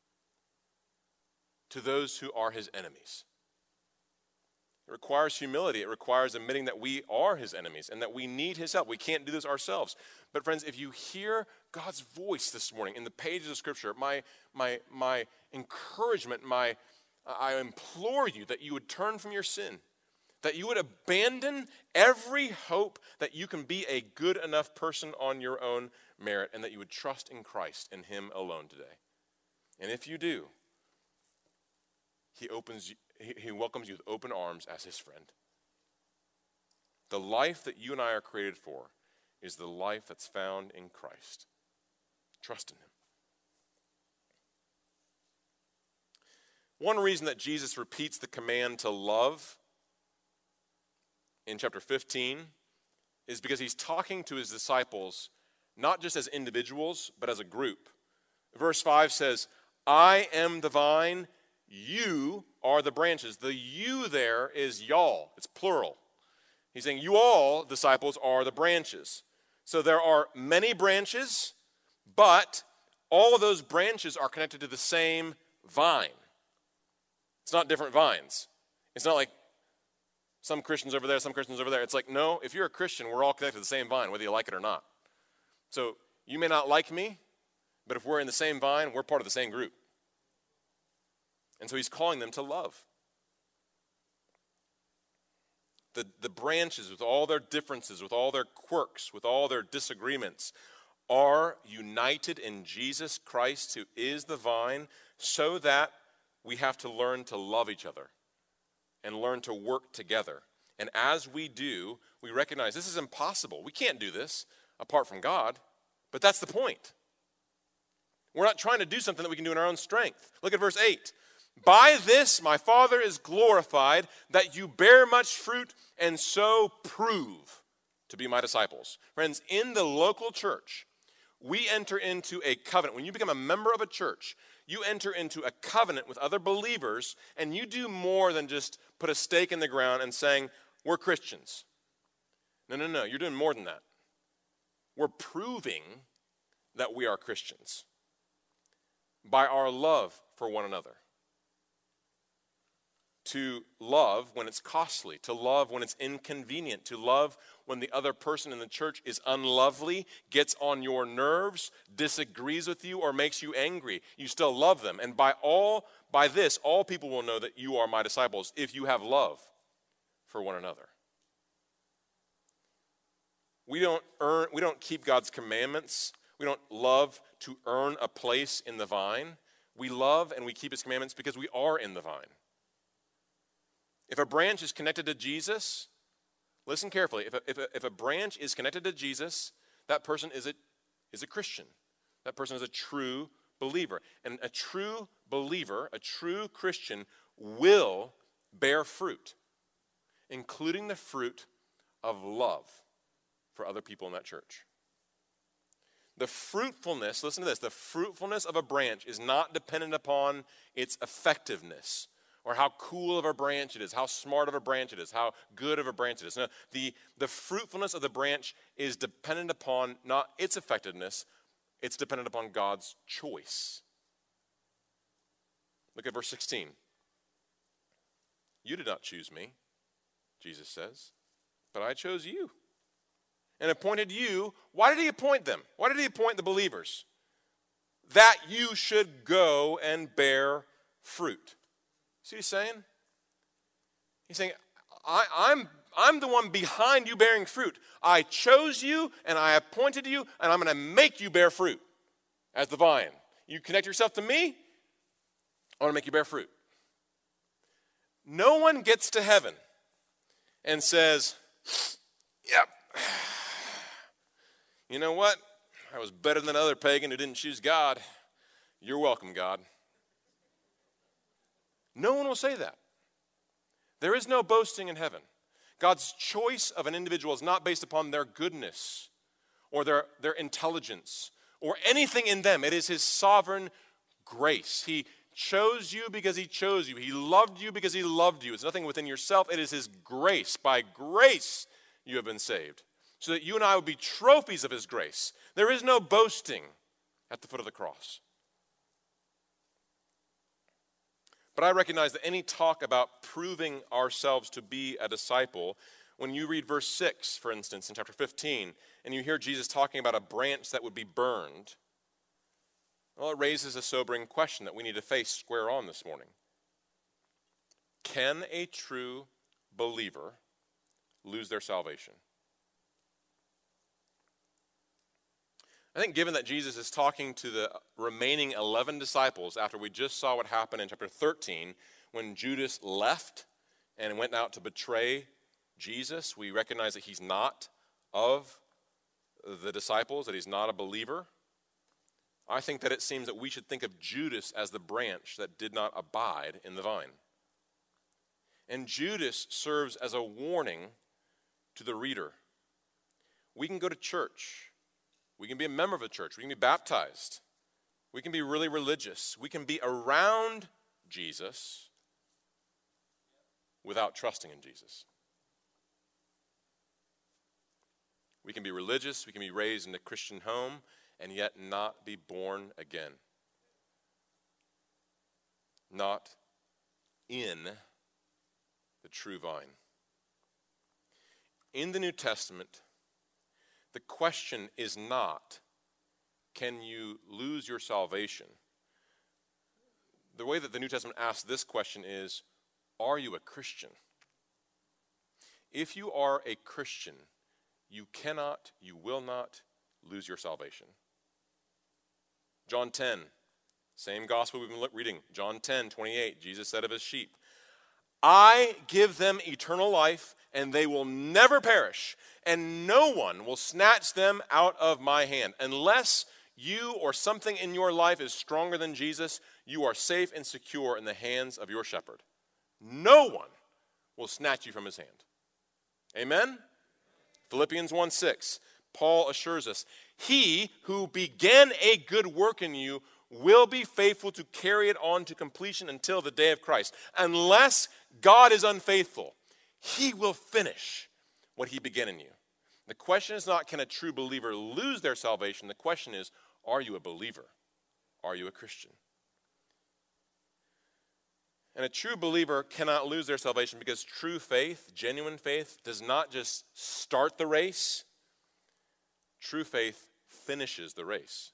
to those who are his enemies. It requires humility. It requires admitting that we are his enemies and that we need his help. We can't do this ourselves. But friends, if you hear God's voice this morning in the pages of Scripture, my, my, my encouragement, my, I implore you that you would turn from your sin, that you would abandon every hope that you can be a good enough person on your own merit, and that you would trust in Christ and him alone today. And if you do, he opens, he, he welcomes you with open arms as his friend. The life that you and I are created for is the life that's found in Christ. Trust in him. One reason that Jesus repeats the command to love in chapter fifteen is because he's talking to his disciples not just as individuals, but as a group. Verse five says, I am the vine, you are the branches. The you there is y'all. It's plural. He's saying you all, disciples, are the branches. So there are many branches, but all of those branches are connected to the same vine. It's not different vines. It's not like some Christians over there, some Christians over there. It's like, no, if you're a Christian, we're all connected to the same vine, whether you like it or not. So you may not like me, but if we're in the same vine, we're part of the same group. And so he's calling them to love. The, the branches, with all their differences, with all their quirks, with all their disagreements, are united in Jesus Christ, who is the vine, so that we have to learn to love each other and learn to work together. And as we do, we recognize this is impossible. We can't do this apart from God, but that's the point. We're not trying to do something that we can do in our own strength. Look at verse eight. By this my Father is glorified, that you bear much fruit and so prove to be my disciples. Friends, in the local church, we enter into a covenant. When you become a member of a church, you enter into a covenant with other believers, and you do more than just put a stake in the ground and saying, we're Christians. No, no, no, you're doing more than that. We're proving that we are Christians by our love for one another. To love when it's costly, to love when it's inconvenient, to love when the other person in the church is unlovely, gets on your nerves, disagrees with you, or makes you angry. You still love them. And by all, by this, all people will know that you are my disciples if you have love for one another. We don't earn, we don't keep God's commandments. We don't love to earn a place in the vine. We love and we keep his commandments because we are in the vine. If a branch is connected to Jesus, listen carefully. If a, if a, if a branch is connected to Jesus, that person is a, is a Christian. That person is a true believer. And a true believer, a true Christian, will bear fruit, including the fruit of love for other people in that church. The fruitfulness, listen to this, the fruitfulness of a branch is not dependent upon its effectiveness, or how cool of a branch it is, how smart of a branch it is, how good of a branch it is. No, the, the fruitfulness of the branch is dependent upon not its effectiveness, it's dependent upon God's choice. Look at verse sixteen. You did not choose me, Jesus says, but I chose you and appointed you. Why did he appoint them? Why did he appoint the believers? That you should go and bear fruit. See what he's saying? He's saying, I, I'm, I'm the one behind you bearing fruit. I chose you and I appointed you and I'm going to make you bear fruit as the vine. You connect yourself to me, I want to make you bear fruit. No one gets to heaven and says, yep, you know what? I was better than another pagan who didn't choose God. You're welcome, God. No one will say that. There is no boasting in heaven. God's choice of an individual is not based upon their goodness or their, their intelligence or anything in them. It is his sovereign grace. He chose you because he chose you. He loved you because he loved you. It's nothing within yourself. It is his grace. By grace you have been saved, so that you and I would be trophies of his grace. There is no boasting at the foot of the cross. But I recognize that any talk about proving ourselves to be a disciple, when you read verse six, for instance, in chapter fifteen, and you hear Jesus talking about a branch that would be burned, well, it raises a sobering question that we need to face square on this morning. Can a true believer lose their salvation? I think given that Jesus is talking to the remaining eleven disciples after we just saw what happened in chapter thirteen when Judas left and went out to betray Jesus, we recognize that he's not of the disciples, that he's not a believer. I think that it seems that we should think of Judas as the branch that did not abide in the vine. And Judas serves as a warning to the reader. We can go to church. We can be a member of a church. We can be baptized. We can be really religious. We can be around Jesus without trusting in Jesus. We can be religious. We can be raised in a Christian home and yet not be born again. Not in the true vine. In the New Testament, the question is not, can you lose your salvation? The way that the New Testament asks this question is, are you a Christian? If you are a Christian, you cannot, you will not lose your salvation. John ten, same gospel we've been reading. John ten, twenty-eight, Jesus said of his sheep, I give them eternal life, and they will never perish, and no one will snatch them out of my hand. Unless you or something in your life is stronger than Jesus, you are safe and secure in the hands of your shepherd. No one will snatch you from his hand. Amen? Philippians one six, Paul assures us, he who began a good work in you will be faithful to carry it on to completion until the day of Christ. Unless God is unfaithful, he will finish what he began in you. The question is not, can a true believer lose their salvation? The question is, are you a believer? Are you a Christian? And a true believer cannot lose their salvation because true faith, genuine faith, does not just start the race. True faith finishes the race.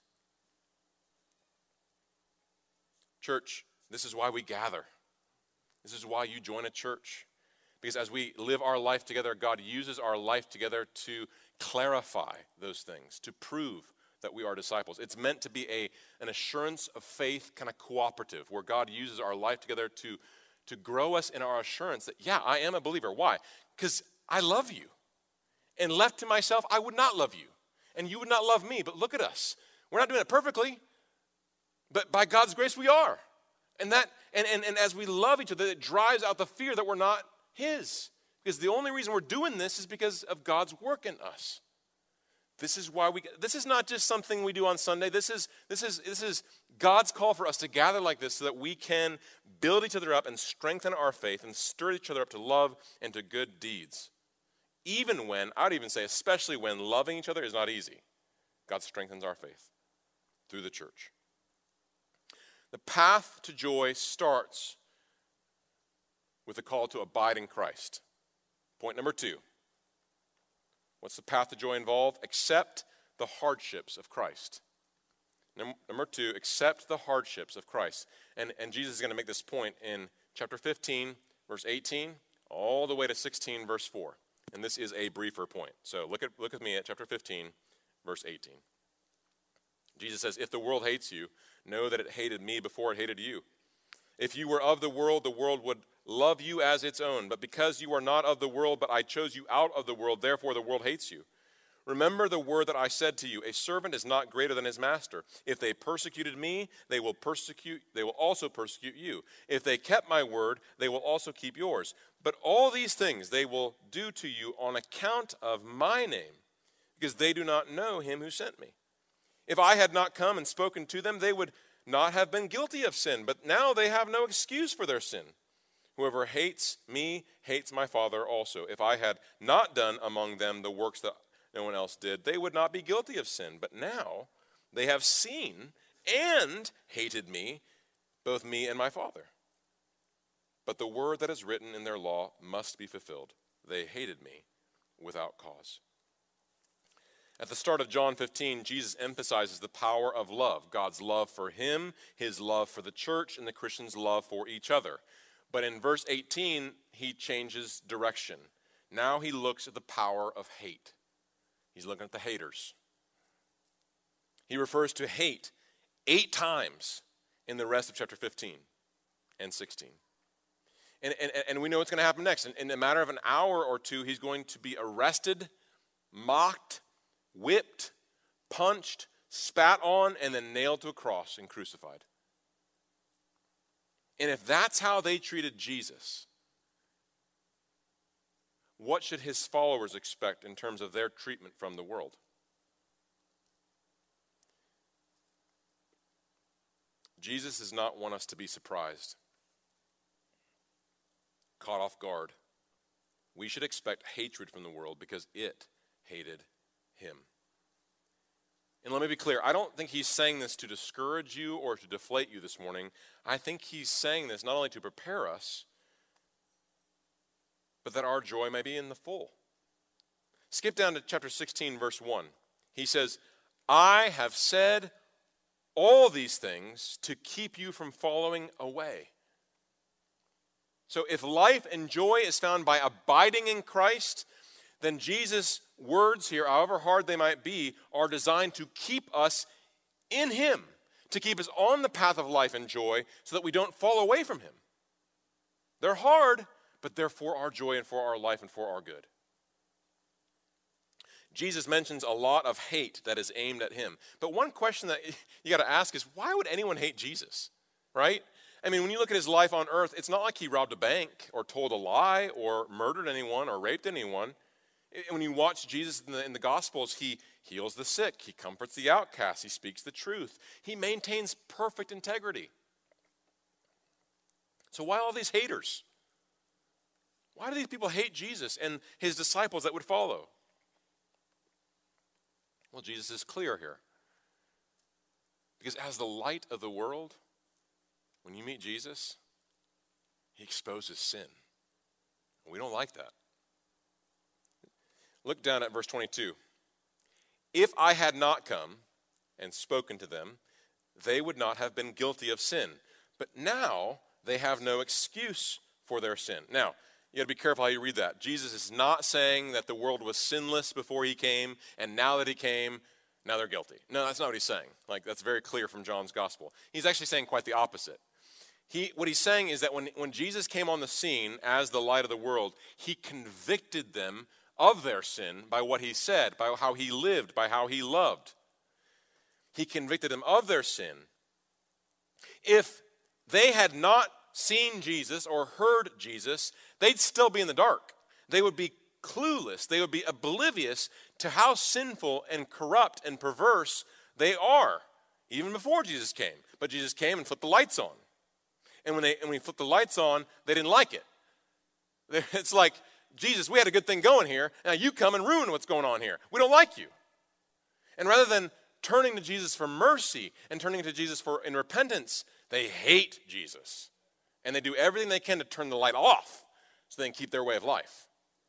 Church, this is why we gather. This is why you join a church. Because as we live our life together, God uses our life together to clarify those things, to prove that we are disciples. It's meant to be a, an assurance of faith kind of cooperative, where God uses our life together to, to grow us in our assurance that, yeah, I am a believer. Why? Because I love you. And left to myself, I would not love you. And you would not love me. But look at us. We're not doing it perfectly. But by God's grace, we are. And that, and, and, and as we love each other, it drives out the fear that we're not his. Because the only reason we're doing this is because of God's work in us. This is why we, this is not just something we do on Sunday. This is, this is, this is God's call for us to gather like this so that we can build each other up and strengthen our faith and stir each other up to love and to good deeds. Even when, I would even say, especially when loving each other is not easy, God strengthens our faith through the church. The path to joy starts with the call to abide in Christ. Point number two. What's the path to joy involve? Accept the hardships of Christ. Number two, accept the hardships of Christ. And, and Jesus is going to make this point in chapter fifteen, verse eighteen, all the way to sixteen, verse four. And this is a briefer point. So look at look with me at chapter fifteen, verse eighteen. Jesus says, if the world hates you, know that it hated me before it hated you. If you were of the world, the world would love you as its own. But because you are not of the world, but I chose you out of the world, therefore the world hates you. Remember the word that I said to you, a servant is not greater than his master. If they persecuted me, they will persecute, they will also persecute you. If they kept my word, they will also keep yours. But all these things they will do to you on account of my name, because they do not know him who sent me. If I had not come and spoken to them, they would not have been guilty of sin, but now they have no excuse for their sin. Whoever hates me hates my Father also. If I had not done among them the works that no one else did, they would not be guilty of sin. But now they have seen and hated me, both me and my Father. But the word that is written in their law must be fulfilled. They hated me without cause. At the start of John fifteen, Jesus emphasizes the power of love, God's love for him, his love for the church, and the Christians' love for each other. But in verse eighteen, he changes direction. Now he looks at the power of hate. He's looking at the haters. He refers to hate eight times in the rest of chapter fifteen and sixteen. And, and, and we know what's going to happen next. In, in a matter of an hour or two, he's going to be arrested, mocked, whipped, punched, spat on, and then nailed to a cross and crucified. And if that's how they treated Jesus, what should his followers expect in terms of their treatment from the world? Jesus does not want us to be surprised, caught off guard. We should expect hatred from the world because it hated him. And let me be clear, I don't think he's saying this to discourage you or to deflate you this morning. I think he's saying this not only to prepare us, but that our joy may be in the full. Skip down to chapter sixteen, verse one. He says, I have said all these things to keep you from falling away. So if life and joy is found by abiding in Christ, then Jesus' words here, however hard they might be, are designed to keep us in him, to keep us on the path of life and joy so that we don't fall away from him. They're hard, but they're for our joy and for our life and for our good. Jesus mentions a lot of hate that is aimed at him. But one question that you got to ask is, why would anyone hate Jesus, right? I mean, when you look at his life on earth, it's not like he robbed a bank or told a lie or murdered anyone or raped anyone. When you watch Jesus in the, in the Gospels, he heals the sick, he comforts the outcast, he speaks the truth. He maintains perfect integrity. So why all these haters? Why do these people hate Jesus and his disciples that would follow? Well, Jesus is clear here. Because as the light of the world, when you meet Jesus, he exposes sin. We don't like that. Look down at verse twenty-two. If I had not come and spoken to them, they would not have been guilty of sin. But now they have no excuse for their sin. Now, you got to be careful how you read that. Jesus is not saying that the world was sinless before he came, and now that he came, now they're guilty. No, that's not what he's saying. Like, that's very clear from John's gospel. He's actually saying quite the opposite. He, what he's saying is that when, when Jesus came on the scene as the light of the world, he convicted them of their sin by what he said, by how he lived, by how he loved. He convicted them of their sin. If they had not seen Jesus or heard Jesus, they'd still be in the dark. They would be clueless. They would be oblivious to how sinful and corrupt and perverse they are, even before Jesus came. But Jesus came and flipped the lights on. And when they and when he flipped the lights on, they didn't like it. It's like, Jesus, we had a good thing going here. Now you come and ruin what's going on here. We don't like you. And rather than turning to Jesus for mercy and turning to Jesus for in repentance, they hate Jesus. And they do everything they can to turn the light off so they can keep their way of life.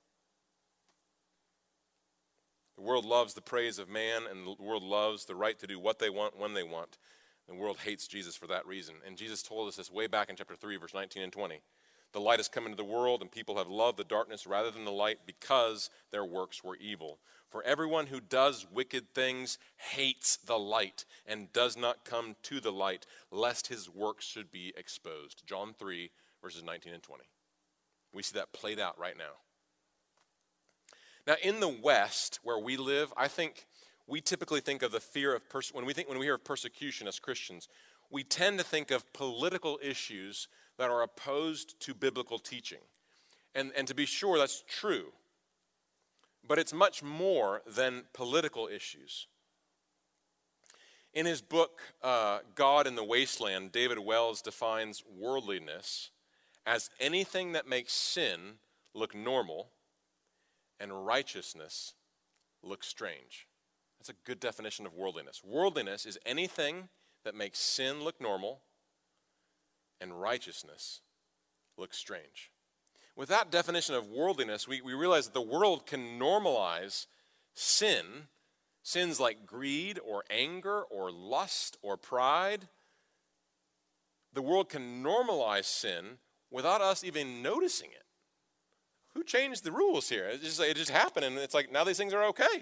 The world loves the praise of man, and the world loves the right to do what they want when they want. The world hates Jesus for that reason. And Jesus told us this way back in chapter three, verse nineteen and twenty. The light has come into the world, and people have loved the darkness rather than the light because their works were evil. For everyone who does wicked things hates the light and does not come to the light, lest his works should be exposed. John three, verses nineteen and twenty. We see that played out right now. Now, in the West, where we live, I think we typically think of the fear of pers- when we think when we hear of persecution as Christians, we tend to think of political issues that are opposed to biblical teaching. And, and to be sure, that's true. But it's much more than political issues. In his book, uh, God in the Wasteland, David Wells defines worldliness as anything that makes sin look normal and righteousness look strange. That's a good definition of worldliness. Worldliness is anything that makes sin look normal and righteousness looks strange. With that definition of worldliness, we, we realize that the world can normalize sin, sins like greed or anger or lust or pride. The world can normalize sin without us even noticing it. Who changed the rules here? It just, it just happened, and it's like now these things are okay.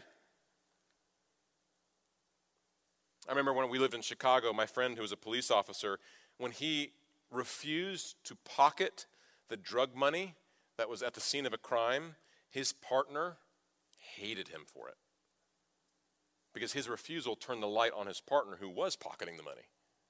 I remember when we lived in Chicago, my friend who was a police officer, when he refused to pocket the drug money that was at the scene of a crime, his partner hated him for it. because his refusal turned the light on his partner who was pocketing the money.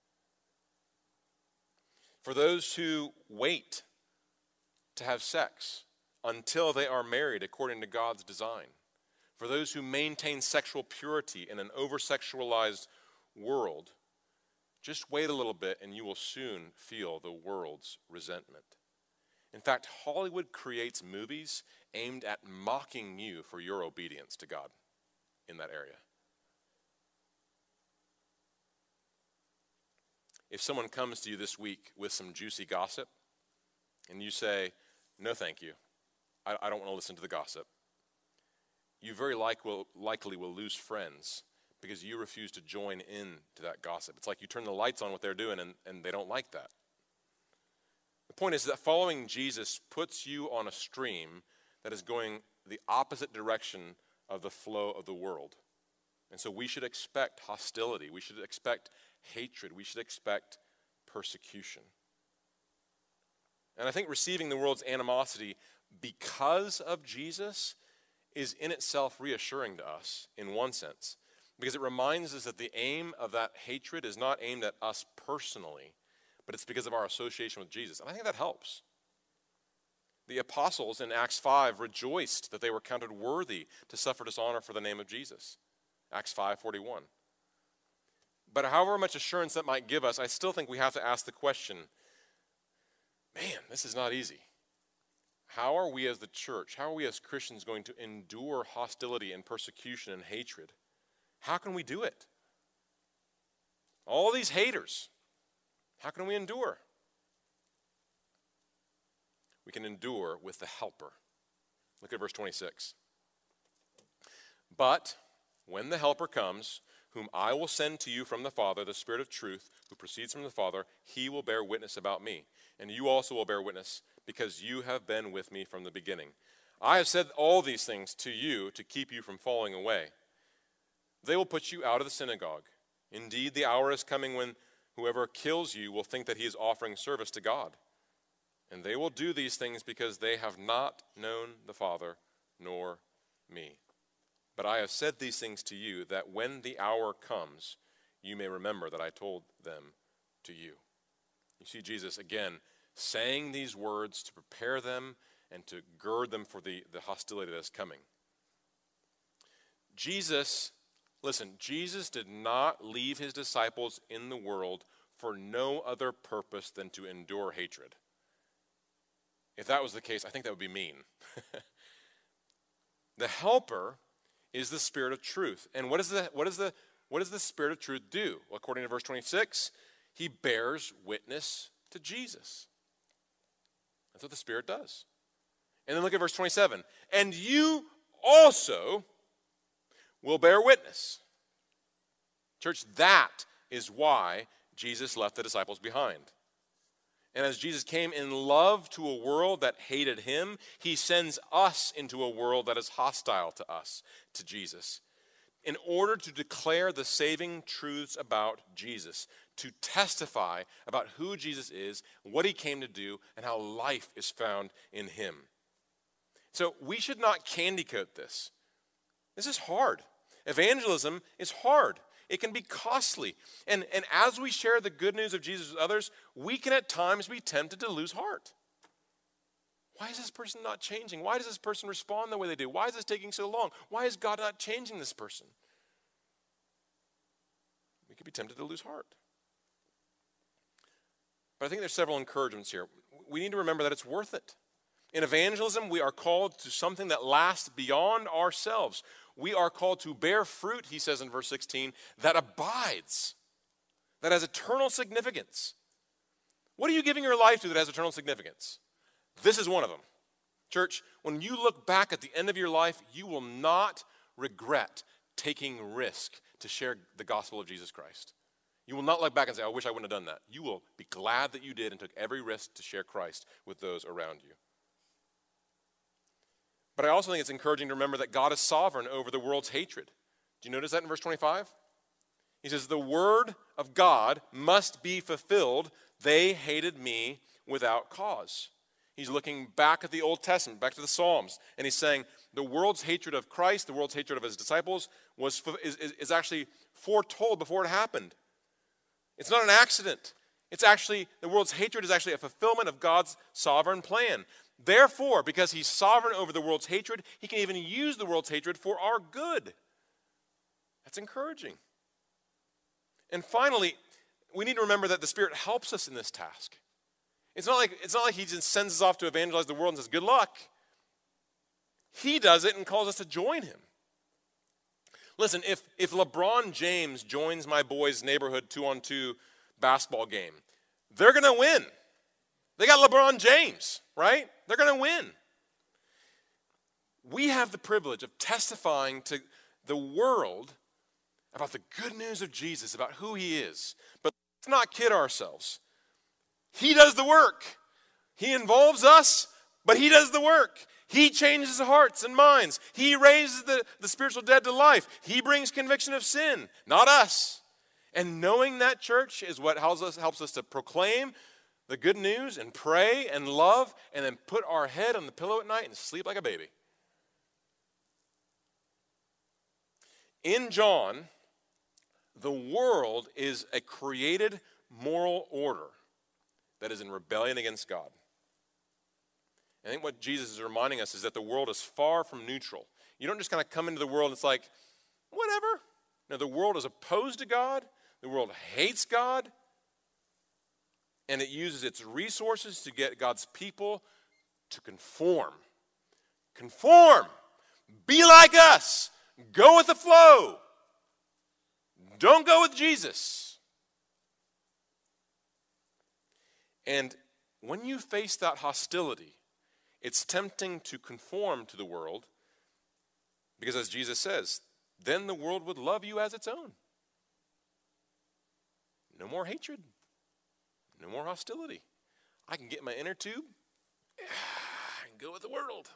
For those who wait to have sex until they are married according to God's design. For those who maintain sexual purity in an over-sexualized world, just wait a little bit and you will soon feel the world's resentment. In fact, Hollywood creates movies aimed at mocking you for your obedience to God in that area. If someone comes to you this week with some juicy gossip and you say, no thank you, I, I don't want to listen to the gossip, you very like will, likely will lose friends because you refuse to join in to that gossip. It's like you turn the lights on what they're doing and, and they don't like that. The point is that following Jesus puts you on a stream that is going the opposite direction of the flow of the world. And so we should expect hostility. We should expect hatred. We should expect persecution. And I think receiving the world's animosity because of Jesus is in itself reassuring to us in one sense, because it reminds us that the aim of that hatred is not aimed at us personally, but it's because of our association with Jesus. And I think that helps. The apostles in Acts five rejoiced that they were counted worthy to suffer dishonor for the name of Jesus. Acts five forty-one. But however much assurance that might give us, I still think we have to ask the question, man, this is not easy. How are we as the church, how are we as Christians going to endure hostility and persecution and hatred? How can we do it? All these haters, how can we endure? We can endure with the helper. Look at verse twenty-six. But when the helper comes, whom I will send to you from the Father, the Spirit of truth, who proceeds from the Father, he will bear witness about me. And you also will bear witness, because you have been with me from the beginning. I have said all these things to you to keep you from falling away. They will put you out of the synagogue. Indeed, the hour is coming when whoever kills you will think that he is offering service to God. And they will do these things because they have not known the Father nor me. But I have said these things to you, that when the hour comes, you may remember that I told them to you. You see Jesus, again, saying these words to prepare them and to gird them for the, the hostility that is coming. Jesus, listen, Jesus did not leave his disciples in the world for no other purpose than to endure hatred. If that was the case, I think that would be mean. The helper is the Spirit of truth. And what, is the, what, is the, what does the Spirit of truth do? Well, according to verse twenty-six, he bears witness to Jesus. That's what the Spirit does. And then look at verse twenty-seven. And you also will bear witness. Church, that is why Jesus left the disciples behind. And as Jesus came in love to a world that hated him, he sends us into a world that is hostile to us, to Jesus, in order to declare the saving truths about Jesus, to testify about who Jesus is, what he came to do, and how life is found in him. So we should not candy coat this. This is hard. Evangelism is hard. It can be costly. And, and as we share the good news of Jesus with others, we can at times be tempted to lose heart. Why is this person not changing? Why does this person respond the way they do? Why is this taking so long? Why is God not changing this person? We could be tempted to lose heart. But I think there's several encouragements here. We need to remember that it's worth it. In evangelism, we are called to something that lasts beyond ourselves. We are called to bear fruit, he says in verse sixteen, that abides, that has eternal significance. What are you giving your life to that has eternal significance? This is one of them. Church, when you look back at the end of your life, you will not regret taking risk to share the gospel of Jesus Christ. You will not look back and say, I wish I wouldn't have done that. You will be glad that you did and took every risk to share Christ with those around you. But I also think it's encouraging to remember that God is sovereign over the world's hatred. Do you notice that in verse twenty-five? He says, the word of God must be fulfilled. They hated me without cause. He's looking back at the Old Testament, back to the Psalms, and he's saying the world's hatred of Christ, the world's hatred of his disciples, was is, is actually foretold before it happened. It's not an accident. It's actually, the world's hatred is actually a fulfillment of God's sovereign plan. Therefore, because he's sovereign over the world's hatred, he can even use the world's hatred for our good. That's encouraging. And finally, we need to remember that the Spirit helps us in this task. It's not like, it's not like he just sends us off to evangelize the world and says, good luck. He does it and calls us to join him. Listen, if, if LeBron James joins my boys' neighborhood two-on-two basketball game, they're going to win. They got LeBron James, right? They're going to win. We have the privilege of testifying to the world about the good news of Jesus, about who he is. But let's not kid ourselves. He does the work. He involves us, but he does the work. He changes hearts and minds. He raises the, the spiritual dead to life. He brings conviction of sin, not us. And knowing that, church, is what helps us, helps us to proclaim the good news and pray and love and then put our head on the pillow at night and sleep like a baby. In John, the world is a created moral order that is in rebellion against God. I think what Jesus is reminding us is that the world is far from neutral. You don't just kind of come into the world and it's like, whatever. No, the world is opposed to God. The world hates God. And it uses its resources to get God's people to conform. Conform. Be like us. Go with the flow. Don't go with Jesus. And when you face that hostility, it's tempting to conform to the world because, as Jesus says, then the world would love you as its own. No more hatred. No more hostility. I can get my inner tube and go with the world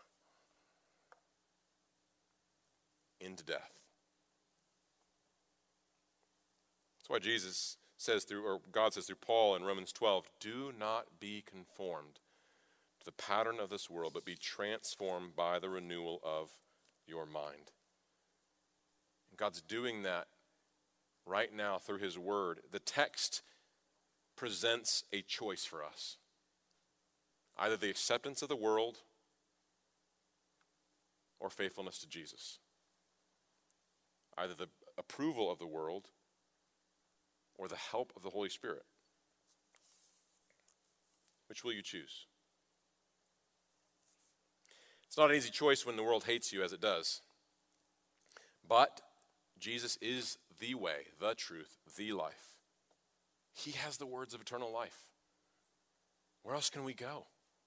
into death. That's why Jesus says through, or God says through Paul in Romans twelve, do not be conformed to the pattern of this world, but be transformed by the renewal of your mind. And God's doing that right now through his word. The text presents a choice for us. Either the acceptance of the world or faithfulness to Jesus. Either the approval of the world or the help of the Holy Spirit. Which will you choose? It's not an easy choice when the world hates you as it does. But Jesus is the way, the truth, the life. He has the words of eternal life. Where else can we go?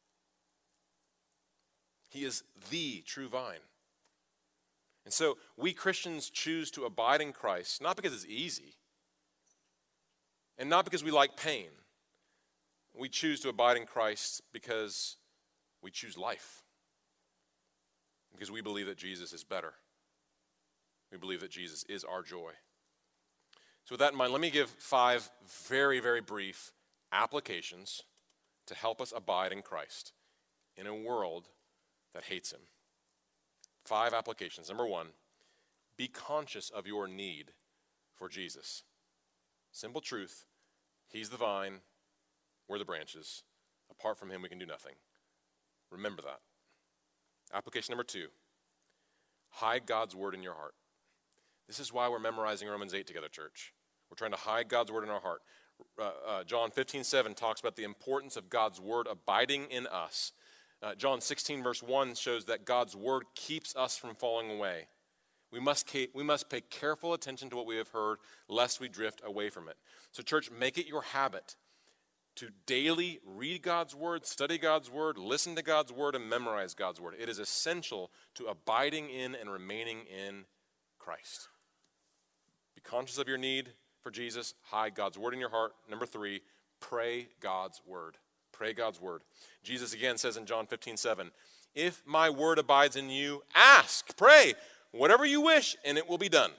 He is the true vine. And so we Christians choose to abide in Christ, not because it's easy, and not because we like pain. We choose to abide in Christ because we choose life. Because we believe that Jesus is better. We believe that Jesus is our joy. So with that in mind, let me give five very, very brief applications to help us abide in Christ in a world that hates him. Five applications. Number one, be conscious of your need for Jesus. Simple truth. He's the vine. We're the branches. Apart from him, we can do nothing. Remember that. Application number two, hide God's word in your heart. This is why we're memorizing Romans eight together, church. We're trying to hide God's word in our heart. Uh, uh, John fifteen seven talks about the importance of God's word abiding in us. Uh, John sixteen verse one shows that God's word keeps us from falling away. We must, ca- we must pay careful attention to what we have heard, lest we drift away from it. So church, make it your habit to daily read God's word, study God's word, listen to God's word, and memorize God's word. It is essential to abiding in and remaining in Christ. Be conscious of your need for Jesus. Hide God's word in your heart. Number three, pray God's word. Pray God's word. Jesus again says in John fifteen seven, if my word abides in you, ask, pray, whatever you wish, and it will be done.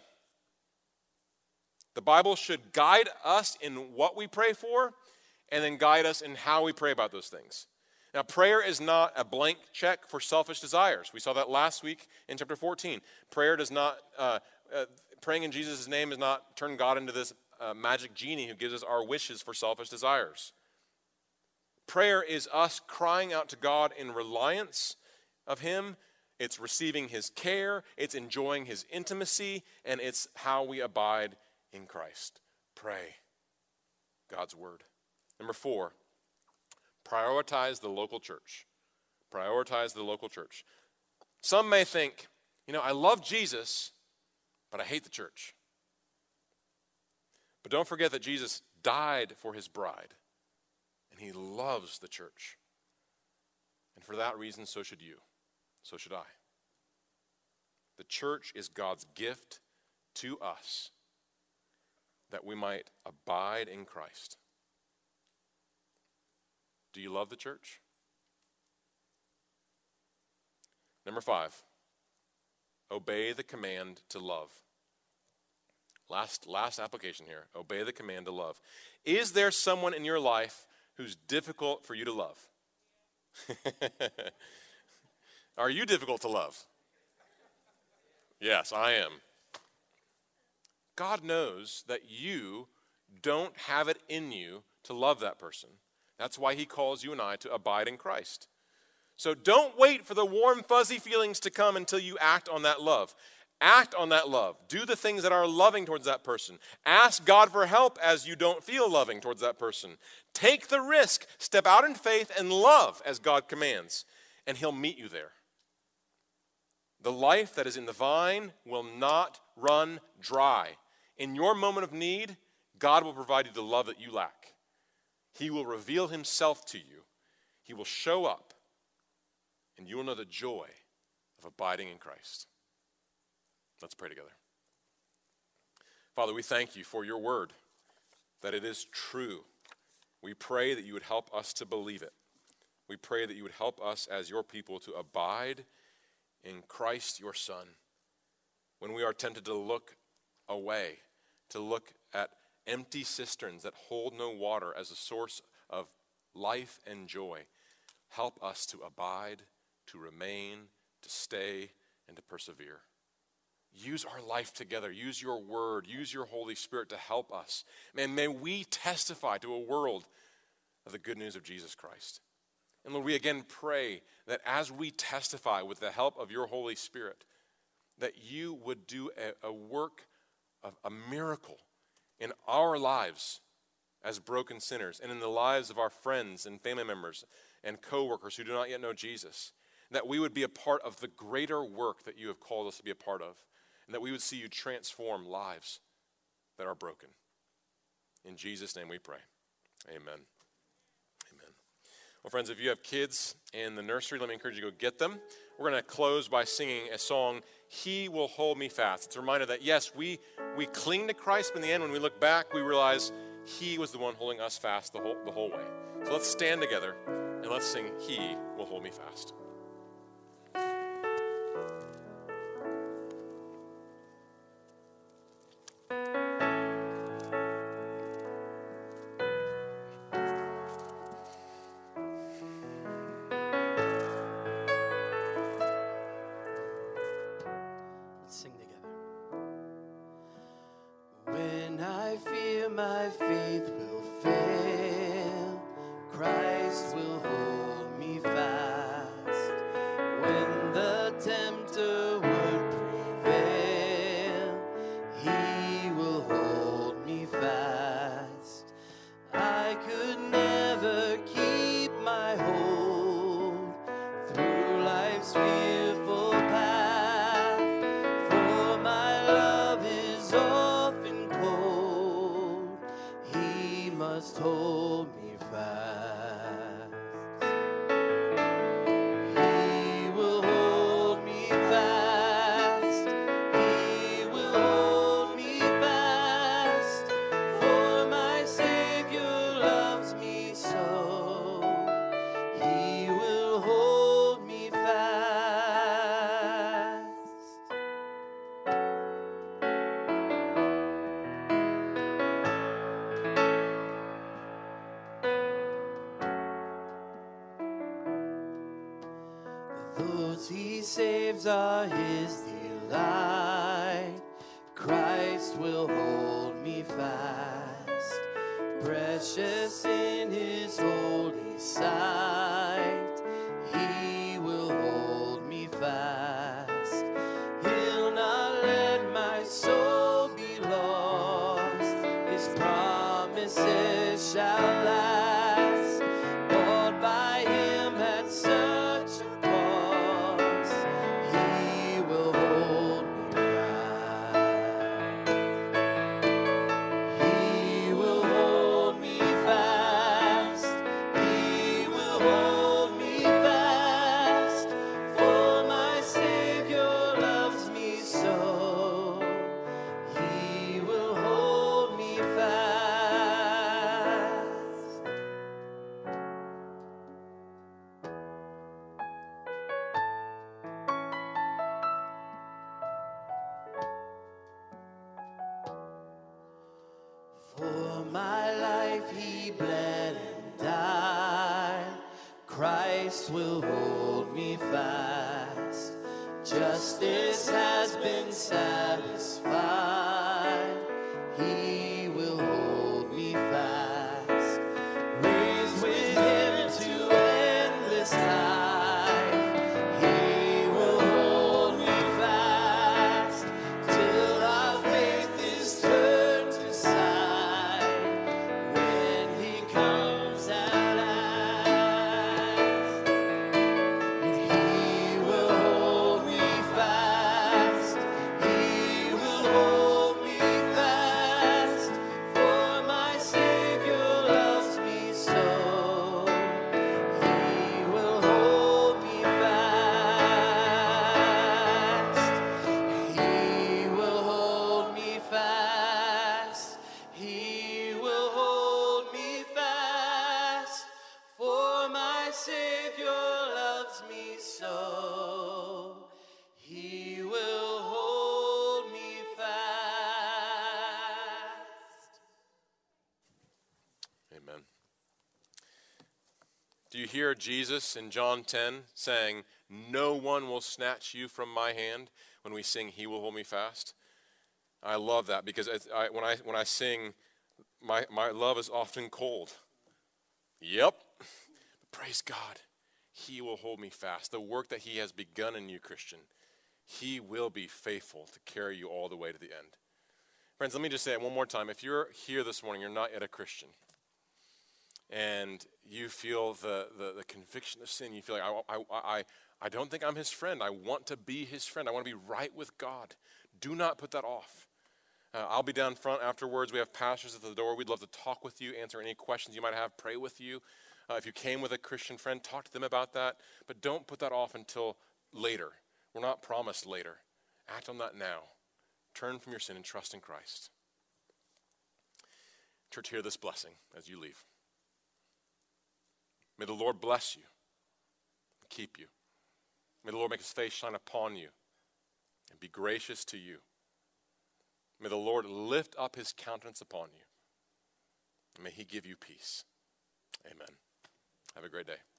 The Bible should guide us in what we pray for, and then guide us in how we pray about those things. Now, prayer is not a blank check for selfish desires. We saw that last week in chapter fourteen. Prayer does not, uh, uh, praying in Jesus' name does not turn God into this uh, magic genie who gives us our wishes for selfish desires. Prayer is us crying out to God in reliance of him. It's receiving his care. It's enjoying his intimacy. And it's how we abide in Christ. Pray. God's word. Number four, prioritize the local church. Prioritize the local church. Some may think, you know, I love Jesus, but I hate the church. But don't forget that Jesus died for his bride, and he loves the church. And for that reason, so should you. So should I. The church is God's gift to us that we might abide in Christ. Do you love the church? Number five, obey the command to love. Last, last application here. Obey the command to love. Is there someone in your life who's difficult for you to love? Are you difficult to love? Yes, I am. God knows that you don't have it in you to love that person. That's why he calls you and I to abide in Christ. So don't wait for the warm, fuzzy feelings to come until you act on that love. Act on that love. Do the things that are loving towards that person. Ask God for help as you don't feel loving towards that person. Take the risk. Step out in faith and love as God commands, and he'll meet you there. The life that is in the vine will not run dry. In your moment of need, God will provide you the love that you lack. He will reveal himself to you. He will show up, and you will know the joy of abiding in Christ. Let's pray together. Father, we thank you for your word, that it is true. We pray that you would help us to believe it. We pray that you would help us as your people to abide in Christ, your Son. When we are tempted to look away, to look at empty cisterns that hold no water as a source of life and joy, help us to abide, to remain, to stay, and to persevere. Use our life together. Use your word. Use your Holy Spirit to help us. Man, may we testify to a world of the good news of Jesus Christ. And Lord, we again pray that as we testify with the help of your Holy Spirit, that you would do a, a work of a miracle in our lives as broken sinners and in the lives of our friends and family members and co-workers who do not yet know Jesus. That we would be a part of the greater work that you have called us to be a part of. And that we would see you transform lives that are broken. In Jesus' name we pray. Amen. Amen. Well, friends, if you have kids in the nursery, let me encourage you to go get them. We're going to close by singing a song, He Will Hold Me Fast. It's a reminder that, yes, we, we cling to Christ, but in the end, when we look back, we realize he was the one holding us fast the whole, the whole way. So let's stand together and let's sing, He Will Hold Me Fast. My faith will fail, Christ will hold me fast. When the tempter would prevail, he will hold me fast. I could never keep my hold through life's fearful path, for my love is often cold. He must hold me fast. waves are his delight. Christ will hold me fast, precious in his holy sight. He will hold me fast. He'll not let my soul be lost. His promises shall last. Bought by him at such a cost. He will hold me fast. He will hold me fast. He will hold me fast. For my Savior loves me so. He will hold me fast. For my life he bled and died. Christ will hold me fast. Justice has been satisfied. He will hold me fast. Raised with him to endless life. He will hold me fast till our faith is turned to sight. When he comes at last, and he will hold me fast. He will hold me fast. For my Savior loves me so. He will hold me fast. He will hold me fast. He will hold me fast. For my Savior loves me so. He will hold me fast. Amen. Do you hear Jesus in John ten saying, "No one will snatch you from my hand," when we sing, "He will hold me fast"? I love that because I, I, when I when I sing, my, my love is often cold. Yep. But praise God. He will hold me fast. The work that he has begun in you, Christian, he will be faithful to carry you all the way to the end. Friends, let me just say it one more time. If you're here this morning, you're not yet a Christian, and you feel the, the, the conviction of sin, you feel like, I, I, I, I don't think I'm his friend. I want to be his friend. I want to be right with God. Do not put that off. Uh, I'll be down front afterwards. We have pastors at the door. We'd love to talk with you, answer any questions you might have, pray with you. Uh, if you came with a Christian friend, talk to them about that. But don't put that off until later. We're not promised later. Act on that now. Turn from your sin and trust in Christ. Church, hear this blessing as you leave. May the Lord bless you and keep you. May the Lord make his face shine upon you and be gracious to you. May the Lord lift up his countenance upon you. And may he give you peace. Amen. Have a great day.